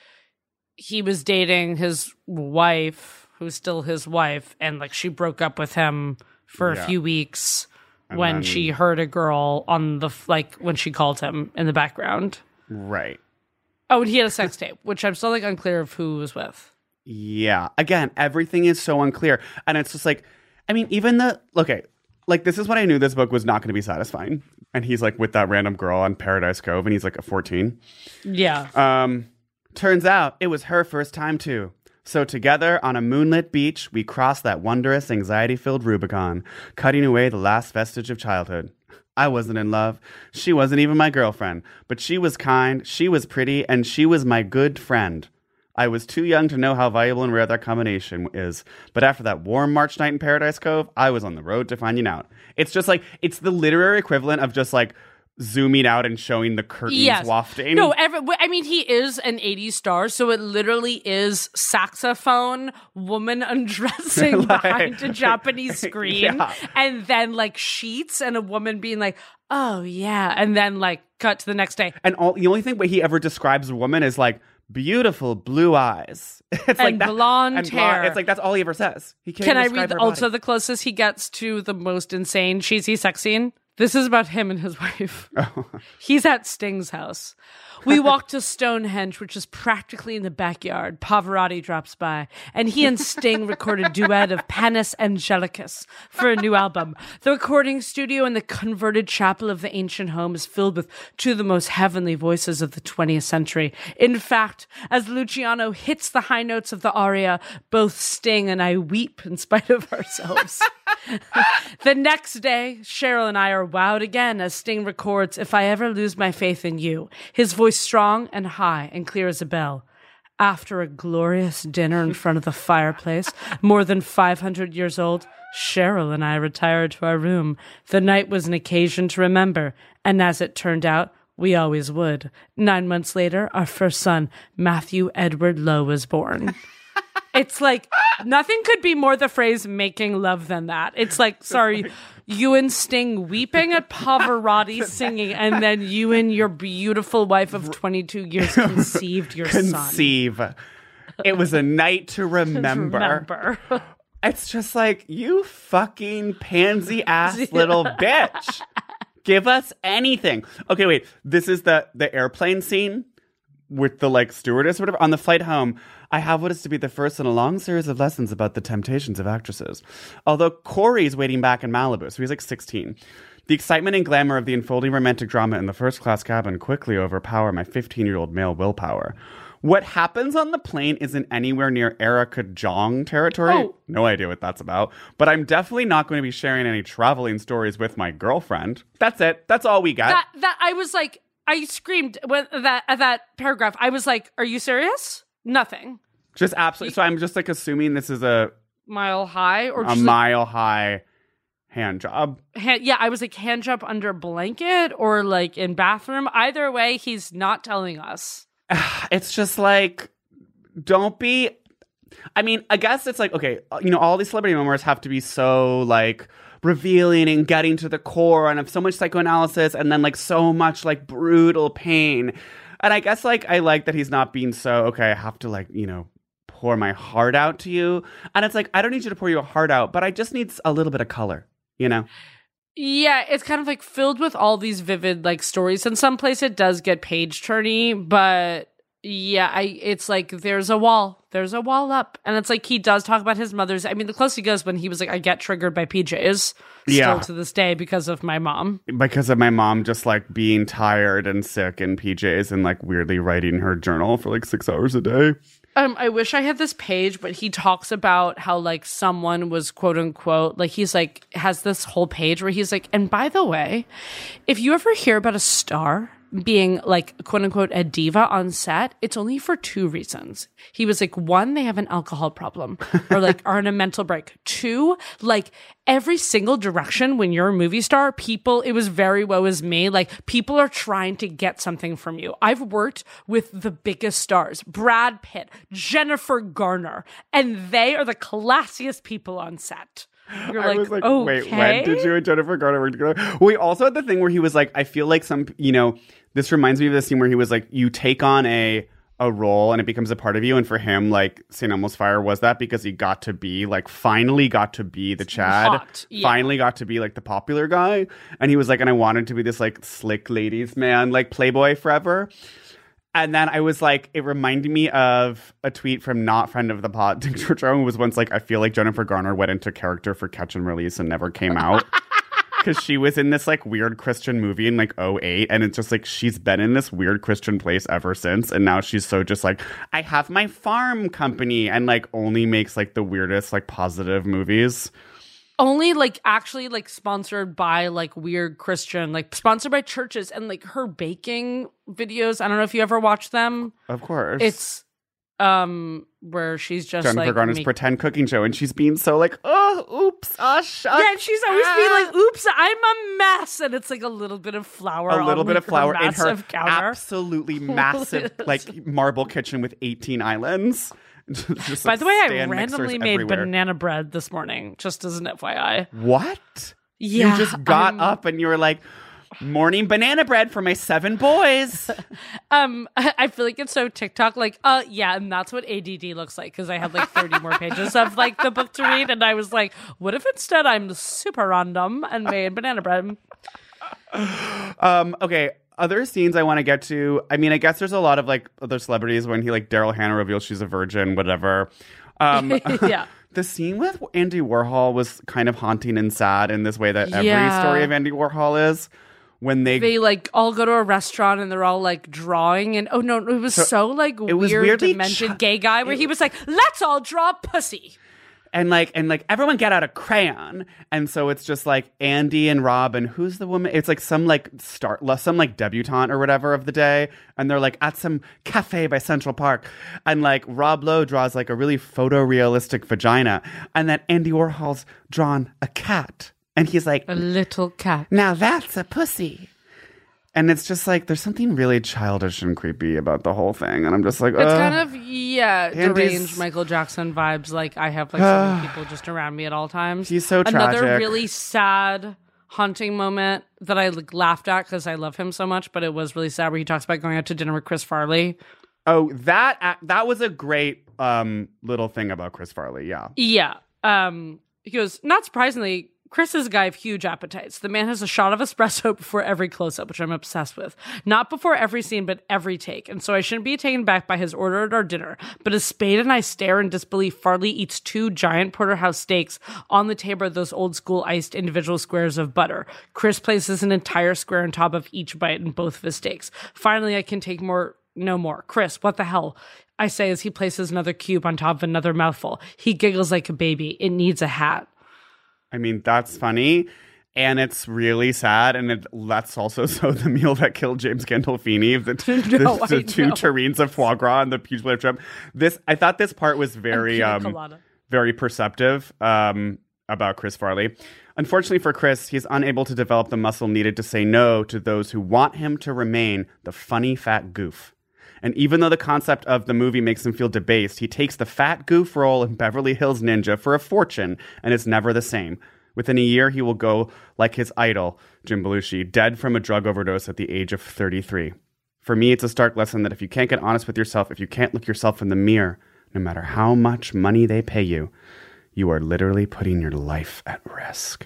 he was dating his wife, who's still his wife, and like she broke up with him for Yeah. a few weeks when then- she heard a girl on the, f- like, when she called him in the background. Right. Oh, and he had a sex tape, which I'm still like unclear of who he was with. Yeah. Again, everything is so unclear. And it's just like, I mean, even the, okay, like this is when I knew this book was not going to be satisfying. And he's like with that random girl on Paradise Cove, and he's like a fourteen. Yeah. Um, turns out it was her first time too. So together on a moonlit beach, we crossed that wondrous, anxiety-filled Rubicon, cutting away the last vestige of childhood. I wasn't in love. She wasn't even my girlfriend. But she was kind, she was pretty, and she was my good friend. I was too young to know how valuable and rare that combination is. But after that warm March night in Paradise Cove, I was on the road to finding out. It's just like, it's the literary equivalent of just like zooming out and showing the curtains Yes. wafting. No, every, I mean, he is an eighties star, so it literally is saxophone, woman undressing Like- behind a Japanese screen, Yeah. and then like sheets and a woman being like, oh yeah, and then like cut to the next day. And all the only thing where he ever describes a woman is like beautiful blue eyes. It's like And that, blonde and hair. It's like that's all he ever says. He can't Can I describe read her also body. the closest he gets to the most insane cheesy sex scene? This is about him and his wife. Oh. He's at Sting's house. We walk to Stonehenge, which is practically in the backyard. Pavarotti drops by, and he and Sting record a duet of Panis Angelicus for a new album. The recording studio in the converted chapel of the ancient home is filled with two of the most heavenly voices of the twentieth century. In fact, as Luciano hits the high notes of the aria, both Sting and I weep in spite of ourselves. The next day, Cheryl and I are wowed again as Sting records If I Ever Lose My Faith in You, his voice strong and high and clear as a bell. After a glorious dinner in front of the fireplace, more than five hundred years old, Cheryl and I retired to our room. The night was an occasion to remember, and as it turned out, we always would. Nine months later, our first son, Matthew Edward Lowe, was born. It's like, nothing could be more the phrase making love than that. It's like, sorry, you and Sting weeping at Pavarotti singing, and then you and your beautiful wife of twenty-two years conceived your son. Conceive. It was a night to remember. Remember. It's just like, you fucking pansy-ass little bitch. Give us anything. Okay, wait. This is the, the airplane scene with the, like, stewardess or whatever. On the flight home, I have what is to be the first in a long series of lessons about the temptations of actresses. Although Corey's waiting back in Malibu, so he's like sixteen. The excitement and glamour of the unfolding romantic drama in the first-class cabin quickly overpower my fifteen-year-old male willpower. What happens on the plane isn't anywhere near Erica Jong territory. Oh. No idea what that's about. But I'm definitely not going to be sharing any traveling stories with my girlfriend. That's it. That's all we got. That, that, I was like, I screamed when that, at that paragraph. I was like, are you serious? Nothing. Just absolutely. So I'm just like assuming this is a Mile high or a just mile high hand job. like, hand, yeah, I was like hand job under blanket or like in bathroom. Either way, he's not telling us. It's just like, don't be. I mean, I guess it's like, okay, you know, all these celebrity memoirs have to be so like revealing and getting to the core and have so much psychoanalysis and then like so much like brutal pain. And I guess, like, I like that he's not being so, okay, I have to, like, you know, pour my heart out to you. And it's like, I don't need you to pour your heart out, but I just need a little bit of color, you know? Yeah, it's kind of, like, filled with all these vivid, like, stories. In some place it does get page-turny, but, yeah, I it's like, there's a wall. There's a wall up. And it's like, he does talk about his mother's. I mean, the closest he goes when he was like, I get triggered by P Js. Yeah. Still to this day because of my mom. Because of my mom just, like, being tired and sick in P Js and, like, weirdly writing her journal for, like, six hours a day. Um, I wish I had this page, but he talks about how, like, someone was, quote unquote, like, he's like, has this whole page where he's like, and by the way, if you ever hear about a star being, like, quote unquote, a diva on set, it's only for two reasons. He was like, one, they have an alcohol problem or, like, are on a mental break. Two, like, every single direction when you're a movie star, people, it was very woe is me. Like, people are trying to get something from you. I've worked with the biggest stars, Brad Pitt, Jennifer Garner, and they are the classiest people on set. You're I like, was like, okay. wait, when did you and Jennifer Garner work together? We also had the thing where he was like, I feel like some, you know, this reminds me of the scene where he was like, you take on a a role and it becomes a part of you. And for him, like, Saint Elmo's Fire was that because he got to be, like, finally got to be the Chad. Hot, yeah. Finally got to be, like, the popular guy. And he was like, and I wanted to be this, like, slick ladies man, like, playboy forever. And then I was like, it reminded me of a tweet from not friend of the pod, George Owen, who was once like, I feel like Jennifer Garner went into character for Catch and Release and never came out. Because she was in this like weird Christian movie in like oh eight. And it's just like, she's been in this weird Christian place ever since. And now she's so just like, I have my farm company and like only makes like the weirdest like positive movies. Only like actually like sponsored by like weird Christian, like sponsored by churches and like her baking videos. I don't know if you ever watched them. Of course. It's um where she's just Jennifer like Garner's make- pretend cooking show and she's being so like, oh, oops, ah, shut Yeah, and she's always ah. being like, oops, I'm a mess. And it's like a little bit of flour. A little on, bit like, of flour in her massive counter. absolutely massive like marble kitchen with eighteen islands. Just, By like, the way, I stand randomly mixers made everywhere. banana bread this morning, just as an F Y I. What? Yeah, you just got um, up and you were like, morning banana bread for my seven boys. Um, I feel like it's so TikTok, like, uh, yeah, and that's what A D D looks like, because I had like thirty more pages of like the book to read, and I was like, what if instead I'm super random and made banana bread? um, okay. Other scenes I want to get to. I mean, I guess there's a lot of like other celebrities when he like Daryl Hannah reveals she's a virgin, whatever. Um, yeah. The scene with Andy Warhol was kind of haunting and sad in this way that every Yeah. story of Andy Warhol is. When they They like all go to a restaurant and they're all like drawing and oh no, it was so, so like it was weird, weirdly demented ch- gay guy where he was like, let's all draw pussy. and like and like everyone get out a crayon, and so it's just like Andy and Rob and who's the woman? It's like some like start some like debutante or whatever of the day, and they're like at some cafe by Central Park, and like Rob Lowe draws like a really photorealistic vagina, and then Andy Warhol's drawn a cat. And he's like, A little cat. now that's a pussy. And it's just like, there's something really childish and creepy about the whole thing. And I'm just like, It's Ugh. kind of, yeah, Andy's- deranged Michael Jackson vibes. Like, I have, like, so many people just around me at all times. He's so Another tragic. really sad, haunting moment that I, like, laughed at because I love him so much, but it was really sad where he talks about going out to dinner with Chris Farley. Oh, that ac- that was a great um, little thing about Chris Farley, yeah. Yeah. Um, he goes, not surprisingly, Chris is a guy of huge appetites. The man has a shot of espresso before every close-up, which I'm obsessed with. Not before every scene, but every take. And so I shouldn't be taken back by his order at our dinner. But as Spade and I stare in disbelief, Farley eats two giant porterhouse steaks on the table of those old-school iced individual squares of butter. Chris places an entire square on top of each bite in both of his steaks. Finally, I can take more... No more. Chris, what the hell? I say as he places another cube on top of another mouthful. He giggles like a baby. It needs a hat. I mean, that's funny. And it's really sad. And it, that's also so the meal that killed James Gandolfini, the, No, the, the I two know. terrines of foie gras and the huge plate of shrimp. This, I thought this part was very, pina um, colada. very perceptive um, about Chris Farley. Unfortunately for Chris, he's unable to develop the muscle needed to say no to those who want him to remain the funny fat goof. And even though the concept of the movie makes him feel debased, he takes the fat goof role in Beverly Hills Ninja for a fortune, and it's never the same. Within a year, he will go like his idol, Jim Belushi, dead from a drug overdose at the age of thirty-three. For me, it's a stark lesson that if you can't get honest with yourself, if you can't look yourself in the mirror, no matter how much money they pay you, you are literally putting your life at risk.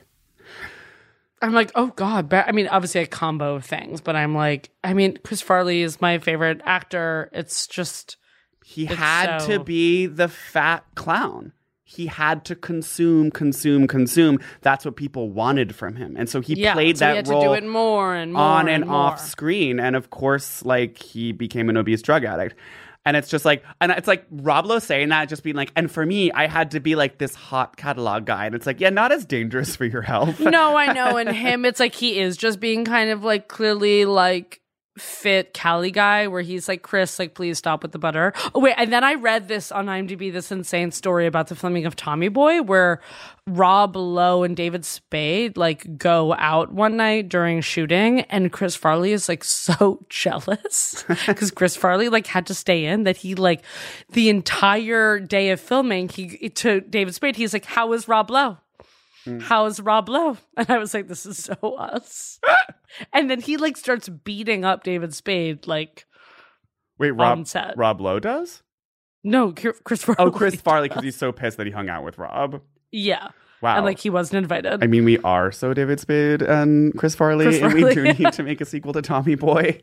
I'm like, oh God. But, I mean, obviously a combo of things, but I'm like, I mean, Chris Farley is my favorite actor. It's just... He It's had so- to be the fat clown. He had to consume, consume, consume. That's what people wanted from him. And so he yeah, played so that he had role to do it more and more on and, more. off screen. And of course, like, he became an obese drug addict. And it's just like, and it's like Rob Lowe saying that, just being like, and for me, I had to be like this hot catalog guy. And it's like, yeah, not as dangerous for your health. No, I know. And him, it's like he is just being kind of like clearly like fit Cali guy where he's like, Chris, like, please stop with the butter. Oh, wait. And then I read this on IMDb, this insane story about the filming of Tommy Boy where Rob Lowe and David Spade like go out one night during shooting and Chris Farley is like so jealous because Chris Farley like had to stay in that he like the entire day of filming he to David Spade he's like, how is Rob Lowe? How's Rob Lowe? And I was like, this is so us. And then he like starts beating up David Spade, like, Wait, Rob, on set. Rob Lowe does? no, Chris Farley. Oh, Chris Farley, because he's so pissed that he hung out with Rob. Yeah. Wow. And like he wasn't invited. I mean, we are so David Spade and Chris Farley, Chris and we Farley, do yeah. need to make a sequel to Tommy Boy.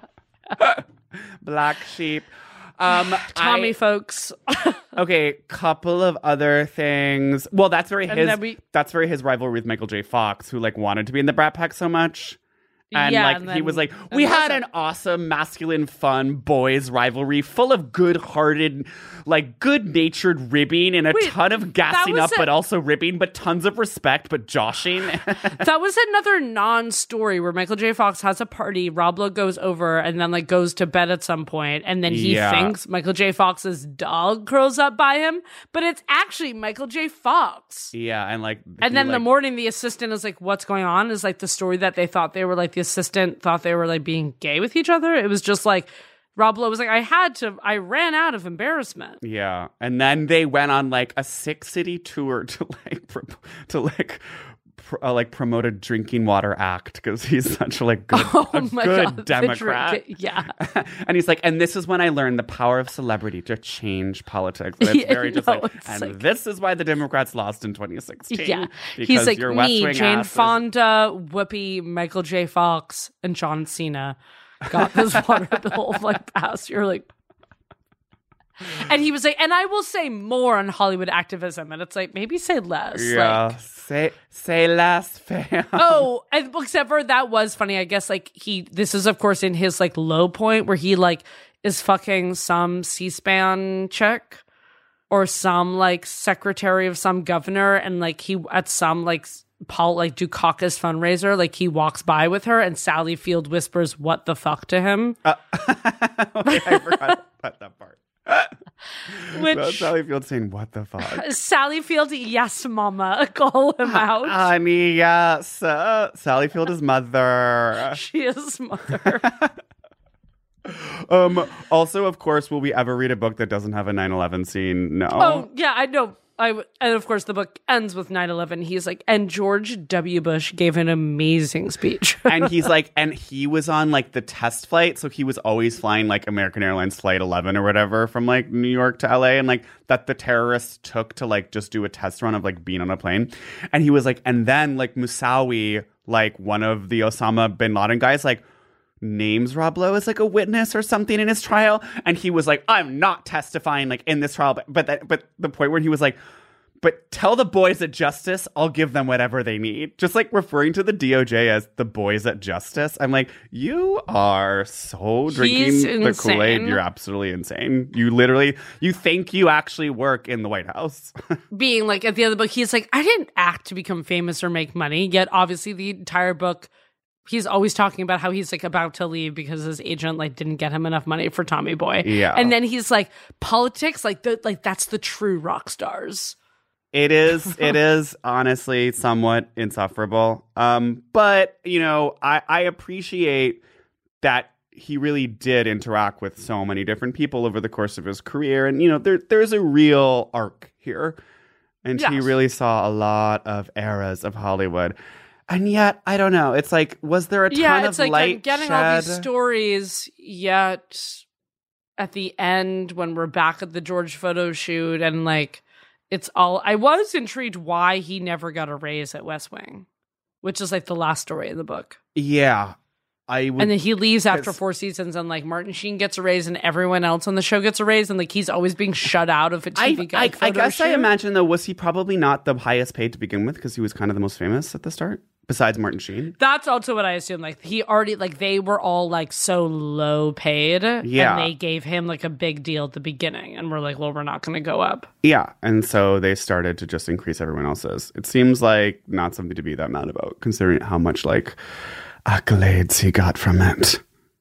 yeah. Black Sheep. Um, Tommy, I- folks. Okay, couple of other things. Well, that's very And his. then we- That's very his rivalry with Michael J. Fox, who like wanted to be in the Brat Pack so much. And Yeah, like and he then- was like, and we had wasn't. an awesome, masculine, fun boys rivalry, full of good-hearted, like good-natured ribbing and a Wait, ton of gassing was up, a- but also ribbing, but tons of respect, but joshing. That was another non-story where Michael J. Fox has a party, Rob Lowe goes over and then like goes to bed at some point, and then he Yeah. thinks Michael J. Fox's dog curls up by him, but it's actually Michael J. Fox. Yeah, and like, And he, then in the like- morning, the assistant is like, what's going on? Is like the story that they thought they were like, the assistant thought they were like being gay with each other. It was just like, Rob Lowe was like, I had to, I ran out of embarrassment. Yeah, and then they went on like a six city tour to like pro- to like pr- uh, like promote a drinking water act because he's such a like good, Oh a my good God, the Democrat. drink- yeah. And he's like, and this is when I learned the power of celebrity to change politics. And it's Yeah, very just no, like, it's and like- this is why the Democrats lost in twenty sixteen. Yeah. Because He's like, your West me, Wing Jane ass is- Fonda, Whoopi, Michael J. Fox, and John Cena got this water bill like passed. You're like, and he was like, and I will say more on Hollywood activism. And it's like, maybe say less. Yeah, Like, say say less, fam. oh, and except for that was funny. I guess like he, this is of course in his like low point where he like is fucking some C-SPAN chick or some like secretary of some governor, and like he at some like Paul like Dukakis fundraiser, like he walks by with her, and Sally Field whispers "What the fuck" to him. Uh, Wait, I forgot about that part. Which That's Sally Field saying, "What the fuck?" Sally Field, yes, mama, call him out. Honey, yes. Uh, Sally Field is mother. She is mother. Um. Also, of course, will we ever read a book that doesn't have a nine eleven scene? No. Oh yeah, I know. I w- and of course the book ends with nine eleven. He's like, and George W. Bush gave an amazing speech. And he's like, and he was on like the test flight, so he was always flying like American Airlines Flight eleven or whatever from like New York to L A, and like that the terrorists took to like just do a test run of like being on a plane. And he was like, and then like Moussaoui, like one of the Osama bin Laden guys, like names Rob Lowe as like a witness or something in his trial, and he was like, I'm not testifying like in this trial, but but that, but the point where he was like, but tell the boys at Justice I'll give them whatever they need, just like referring to the D O J as the boys at Justice. I'm like, you are so drinking He's the insane. Kool-Aid. You're absolutely insane. You literally, you think you actually work in the White House. Being like at the end of the book, he's like, I didn't act to become famous or make money. Yet obviously the entire book, he's always talking about how he's like about to leave because his agent like didn't get him enough money for Tommy Boy. Yeah. And then he's like, politics, like the, like that's the true rock stars. It is, it is honestly somewhat insufferable. Um, but, you know, I, I appreciate that he really did interact with so many different people over the course of his career. And, you know, there there's a real arc here. And he Yes. really saw a lot of eras of Hollywood. And yet, I don't know. It's like, was there a ton Yeah, of it's like light I'm getting shed? all these stories, yet at the end when we're back at the George photo shoot and like it's all, I was intrigued why he never got a raise at West Wing, which is like the last story in the book. Yeah. I would, And then he leaves after 'cause- four seasons, and like Martin Sheen gets a raise, and everyone else on the show gets a raise, and like he's always being shut out of a T I, V I, guide I photo guess I shoot. imagine, though, was he probably not the highest paid to begin with because he was kind of the most famous at the start, besides Martin Sheen? That's also what I assume. Like he already, like they were all like so low paid, Yeah. and they gave him like a big deal at the beginning, and we're like, well, we're not going to go up. Yeah, and so they started to just increase everyone else's. It seems like not something to be that mad about, considering how much like accolades he got from it.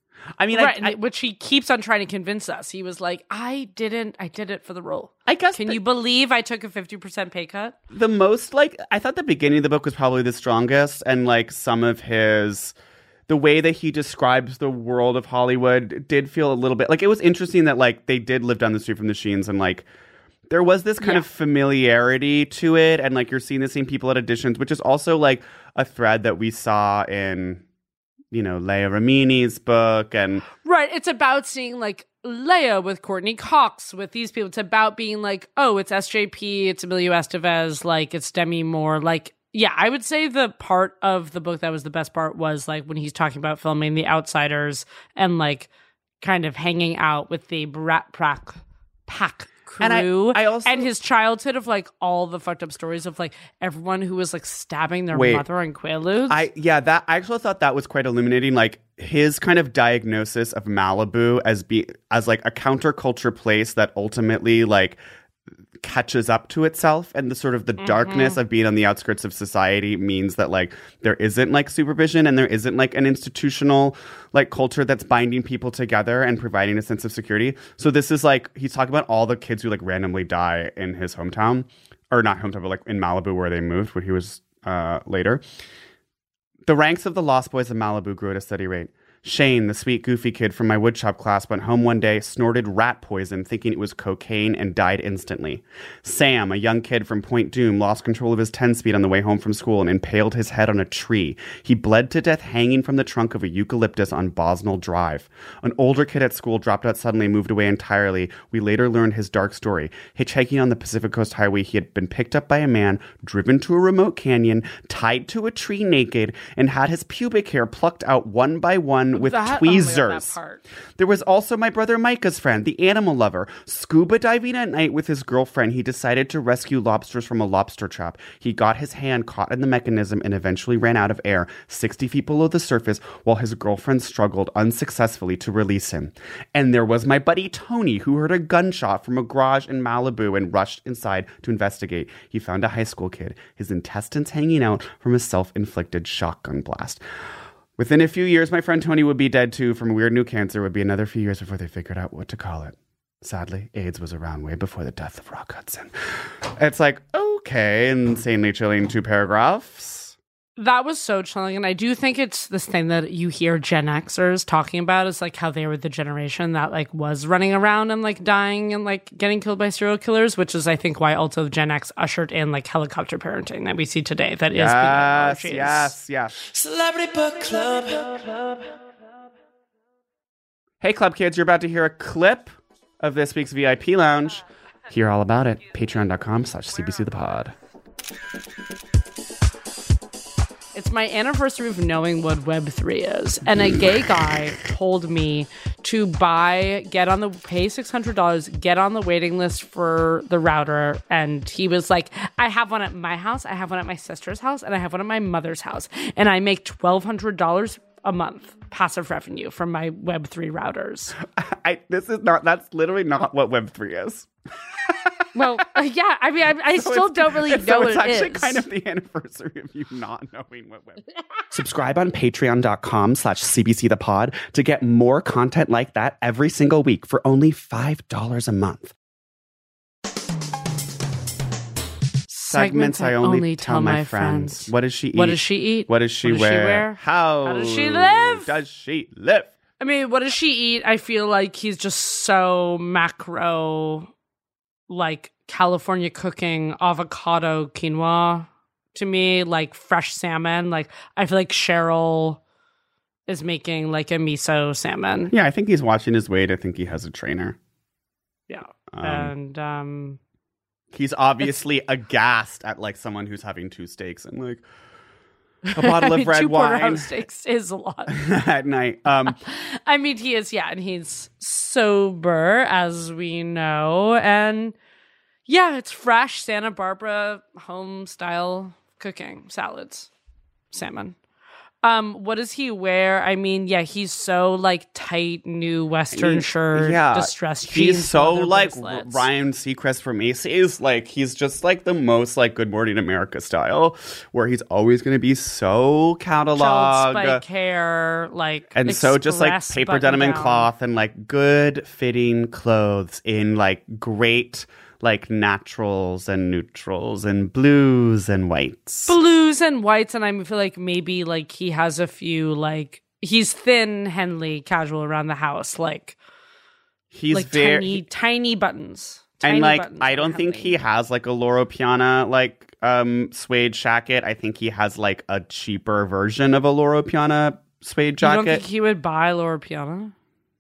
I mean, Right, I, I, and which he keeps on trying to convince us. He was like, I didn't, I did it for the role. I guess Can the, you believe I took a fifty percent pay cut? the most like I thought the beginning of the book was probably the strongest, and like some of his the way that he describes the world of Hollywood did feel a little bit like it was interesting that like they did live down the street from the Sheens, and like there was this kind Yeah. of familiarity to it, and like you're seeing the same people at auditions, which is also like a thread that we saw in, you know, Leia Remini's book. And Right. It's about seeing like Leia with Courtney Cox with these people. It's about being like, oh, it's S J P, it's Emilio Estevez, like it's Demi Moore. Like, yeah, I would say the part of the book that was the best part was like when he's talking about filming The Outsiders and like kind of hanging out with the Brat Pack pack crew. And I- I also- and his childhood of like all the fucked up stories of like everyone who was like stabbing their Wait. mother in Quaaludes. I yeah, that I actually thought that was quite illuminating. Like his kind of diagnosis of Malibu as be as like a counterculture place that ultimately like catches up to itself, and the sort of the darkness of being on the outskirts of society means that like there isn't like supervision, and there isn't like an institutional like culture that's binding people together and providing a sense of security. So this is like he's talking about all the kids who like randomly die in his hometown, or not hometown, but like in Malibu where they moved when he was uh, later. The ranks of the Lost Boys of Malibu grew at a steady rate. Shane, the sweet, goofy kid from my woodshop class, went home one day, snorted rat poison, thinking it was cocaine, and died instantly. Sam, a young kid from Point Doom, lost control of his ten-speed on the way home from school and impaled his head on a tree. He bled to death hanging from the trunk of a eucalyptus on Bosnell Drive. An older kid at school dropped out suddenly and moved away entirely. We later learned his dark story. Hitchhiking on the Pacific Coast Highway, he had been picked up by a man, driven to a remote canyon, tied to a tree naked, and had his pubic hair plucked out one by one with That- tweezers. oh my God, that part. There was also my brother Micah's friend, the animal lover. Scuba diving at night with his girlfriend, he decided to rescue lobsters from a lobster trap. He got his hand caught in the mechanism and eventually ran out of air sixty feet below the surface while his girlfriend struggled unsuccessfully to release him. And there was my buddy Tony, who heard a gunshot from a garage in Malibu and rushed inside to investigate. He found a high school kid, his intestines hanging out from a self-inflicted shotgun blast. Within a few years, my friend Tony would be dead too from a weird new cancer. It would be another few years before they figured out what to call it. Sadly, AIDS was around way before the death of Rock Hudson. It's like, okay, insanely chilling two paragraphs. That was so chilling, and I do think it's this thing that you hear Gen Xers talking about is like how they were the generation that like was running around and like dying and like getting killed by serial killers, which is I think why also Gen X ushered in like helicopter parenting that we see today. That is Yes, being yes, yes. Celebrity Book Club. Hey, Club Kids, you're about to hear a clip of this week's V I P Lounge. Hear all about it. Patreon.com slash CBC the pod. It's my anniversary of knowing what Web three is. And a gay guy told me to buy, get on the, pay six hundred dollars, get on the waiting list for the router. And he was like, I have one at my house, I have one at my sister's house, and I have one at my mother's house. And I make twelve hundred dollars a month passive revenue from my Web three routers. I, this is not, that's literally not what Web three is. Well, uh, yeah, I mean, I, I So still it's- don't really it's- know so what it's it actually is. kind of the anniversary of you not knowing what Web Subscribe on patreon.com slash CBC the pod to get more content like that every single week for only five dollars a month. Segments I only, tell my friends. What does she eat? What does she eat? What does she What does she wear? wear? How, How does she live? Does she live? I mean, what does she eat? I feel like he's just so macro, like California cooking, avocado quinoa to me, like fresh salmon. Like, I feel like Cheryl is making like a miso salmon. Yeah, I think he's watching his weight. I think he has a trainer. Yeah. Um, and, um, He's obviously aghast at like someone who's having two steaks and like a bottle I of mean, red two wine porterhouse steaks is a lot. at night. Um, I mean, he is, yeah, and he's sober, as we know. And yeah, it's fresh Santa Barbara home style cooking, salads, salmon. Um, what does he wear? I mean, yeah, he's so like tight new Western he- shirt, yeah, distressed jeans. he's so leather like bracelets. Ryan Seacrest from Macy's. Like he's just like the most like Good Morning America style, where he's always going to be so catalog Chilled spike hair, like and so just like express paper denim and button-down. cloth and like good fitting clothes in like great like naturals and neutrals and blues and whites. Blues and whites, and I feel like maybe like he has a few like he's thin Henley casual around the house, like He's like very tiny tiny buttons. Tiny and like buttons I on don't think Henley. he has like a Loro Piana like um suede jacket. I think he has like a cheaper version of a Loro Piana suede You jacket. don't think he would buy Laura Piana?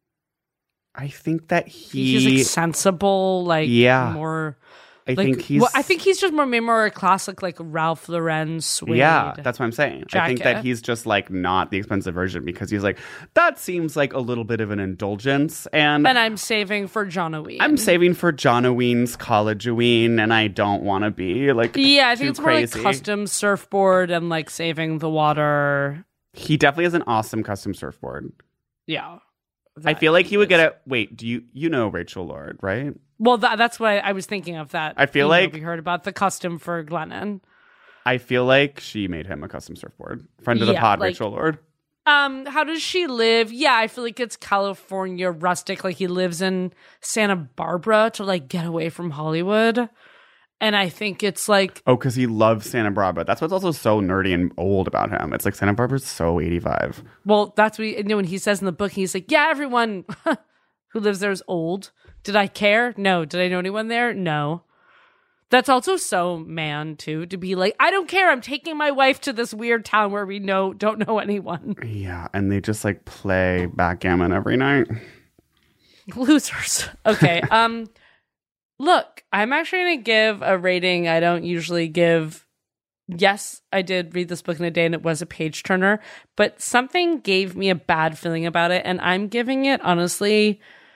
I think that he He's like sensible, like Yeah. more. I Like, think he's well, I think he's just more maybe more a classic like Ralph Lauren suede. Yeah, that's what I'm saying. I think that jacket. he's just like not the expensive version because he's like that seems like a little bit of an indulgence and and I'm saving for John O'Ween. I'm saving for John Oween's College Oween, and I don't want to be like Yeah, I think too it's more crazy. like custom surfboard and like saving the water. He definitely has an awesome custom surfboard. Yeah. I That feel like he would is. get a wait. Do you you know Rachel Lord, right? Well, that, that's what I was thinking of. That I feel email like- we heard about the custom for Glennon. I feel like she made him a custom surfboard. Friend of the Yeah, pod, like- Rachel Lord. Um, how does she live? Yeah, I feel like it's California rustic. Like he lives in Santa Barbara to like get away from Hollywood. And I think it's like... Oh, because he loves Santa Barbara. That's what's also so nerdy and old about him. It's like Santa Barbara's so eighty-five. Well, that's what he, you know, when he says in the book, he's like, yeah, everyone who lives there is old. Did I care? No. Did I know anyone there? No. That's also so man, too, to be like, I don't care. I'm taking my wife to this weird town where we know don't know anyone. Yeah, and they just like play backgammon every night. Losers. Okay. um. Look, I'm actually going to give a rating I don't usually give. Yes, I did read this book in a day and it was a page turner, but something gave me a bad feeling about it. And I'm giving it, honestly,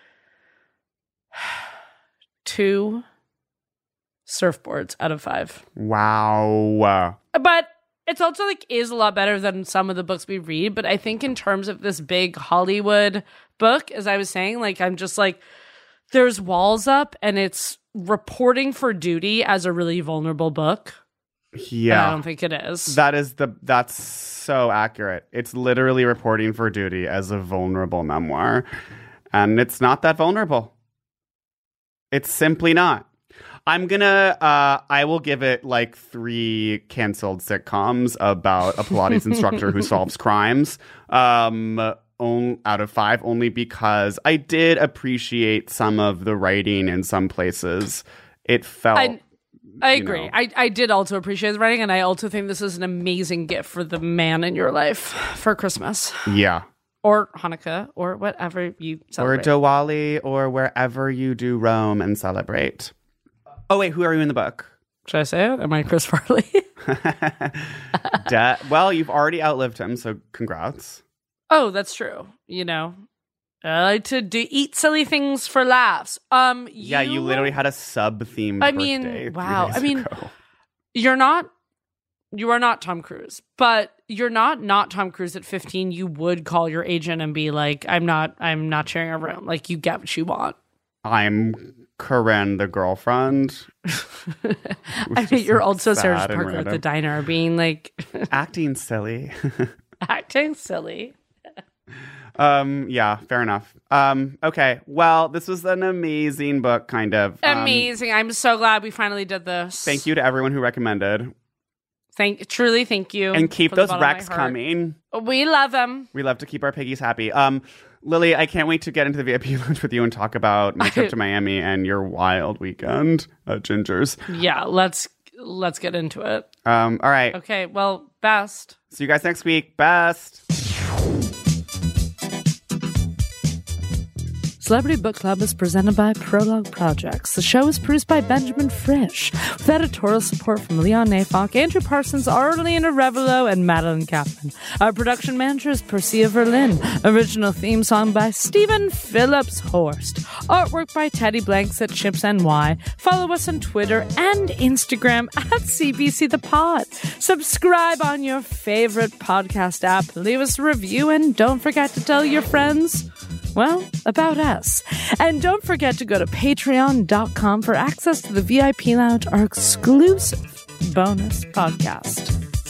two surfboards out of five. Wow. But it's also like is a lot better than some of the books we read. But I think in terms of this big Hollywood book, as I was saying, like I'm just like, there's walls up and it's reporting for duty as a really vulnerable book. Yeah. And I don't think it is. That is the, that's so accurate. It's literally reporting for duty as a vulnerable memoir. And it's not that vulnerable. It's simply not. I'm gonna, uh, I will give it like three canceled sitcoms about a Pilates instructor who solves crimes. Um, On, out of five, only because I did appreciate some of the writing in some places. It felt... I, I agree. know. I, I did also appreciate the writing, and I also think this is an amazing gift for the man in your life for Christmas. Yeah. Or Hanukkah, or whatever you celebrate. Or Diwali, or wherever you do roam and celebrate. Oh, wait, who are you in the book? Should I say it? Am I Chris Farley? De- well, you've already outlived him, so congrats. Oh, that's true. You know, I like to do, eat silly things for laughs. Um, you, Yeah, you literally had a sub-themed I birthday mean, three wow. days I mean, ago. you're not, you are not Tom Cruise, but you're not not Tom Cruise at fifteen. You would call your agent and be like, I'm not, I'm not sharing a room. Like, you get what you want. I'm Corinne, the girlfriend. I mean, you're also Sarah sad and Parker at the random. diner being like, Acting silly. acting silly. Um, yeah, fair enough. Um, okay. Well, this was an amazing book, kind of. Um, Amazing. I'm so glad we finally did this. Thank you to everyone who recommended. Thank, truly thank you. And keep from the those bottom of my recs heart. coming. We love them. We love to keep our piggies happy. Um, Lily, I can't wait to get into the V I P lounge with you and talk about my trip to Miami and your wild weekend at Ginger's. Yeah, let's let's get into it. Um, all right. Okay, well, best. See you guys next week. Best. Celebrity Book Club is presented by Prologue Projects. The show is produced by Benjamin Frisch, with editorial support from Leon Nafok, Andrew Parsons, Arlena Revelo, and Madeline Kaplan. Our production manager is Percia Verlin. Original theme song by Stephen Phillips Horst. Artwork by Teddy Blanks at Chips N Y. Follow us on Twitter and Instagram at C B C The Pod. Subscribe on your favorite podcast app. Leave us a review and don't forget to tell your friends, well, about us. And don't forget to go to patreon dot com for access to the V I P Lounge, our exclusive bonus podcast.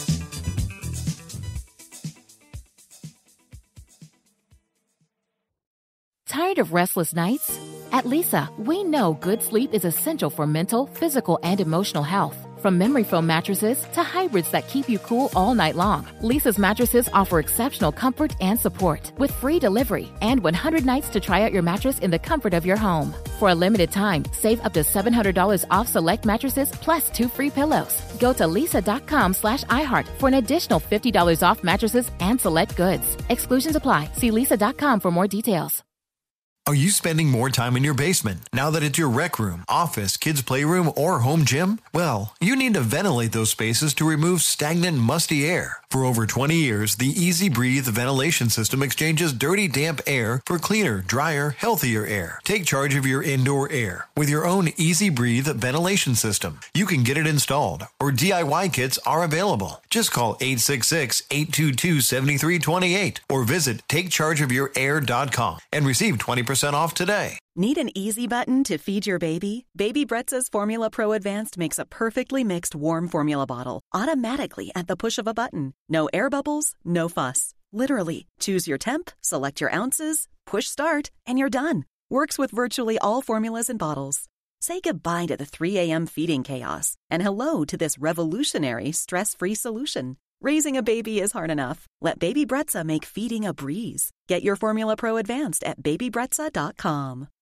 Tired of restless nights? At Lisa, we know good sleep is essential for mental, physical, and emotional health. From memory foam mattresses to hybrids that keep you cool all night long, Lisa's mattresses offer exceptional comfort and support with free delivery and one hundred nights to try out your mattress in the comfort of your home. For a limited time, save up to seven hundred dollars off select mattresses plus two free pillows. Go to lisa.com slash iHeart for an additional fifty dollars off mattresses and select goods. Exclusions apply. See lisa.com for more details. Are you spending more time in your basement now that it's your rec room, office, kids' playroom, or home gym? Well, you need to ventilate those spaces to remove stagnant, musty air. For over twenty years, the Easy Breathe ventilation system exchanges dirty, damp air for cleaner, drier, healthier air. Take charge of your indoor air with your own Easy Breathe ventilation system. You can get it installed, or D I Y kits are available. Just call eight six six, eight two two, seven three two eight or visit take charge of your air dot com and receive twenty percent off today. Need an easy button to feed your baby? Baby Bretz's Formula Pro Advanced makes a perfectly mixed warm formula bottle automatically at the push of a button. No air bubbles, no fuss. Literally, choose your temp, select your ounces, push start, and you're done. Works with virtually all formulas and bottles. Say goodbye to the three a.m. feeding chaos and hello to this revolutionary stress-free solution. Raising a baby is hard enough. Let Baby Brezza make feeding a breeze. Get your Formula Pro Advanced at baby brezza dot com.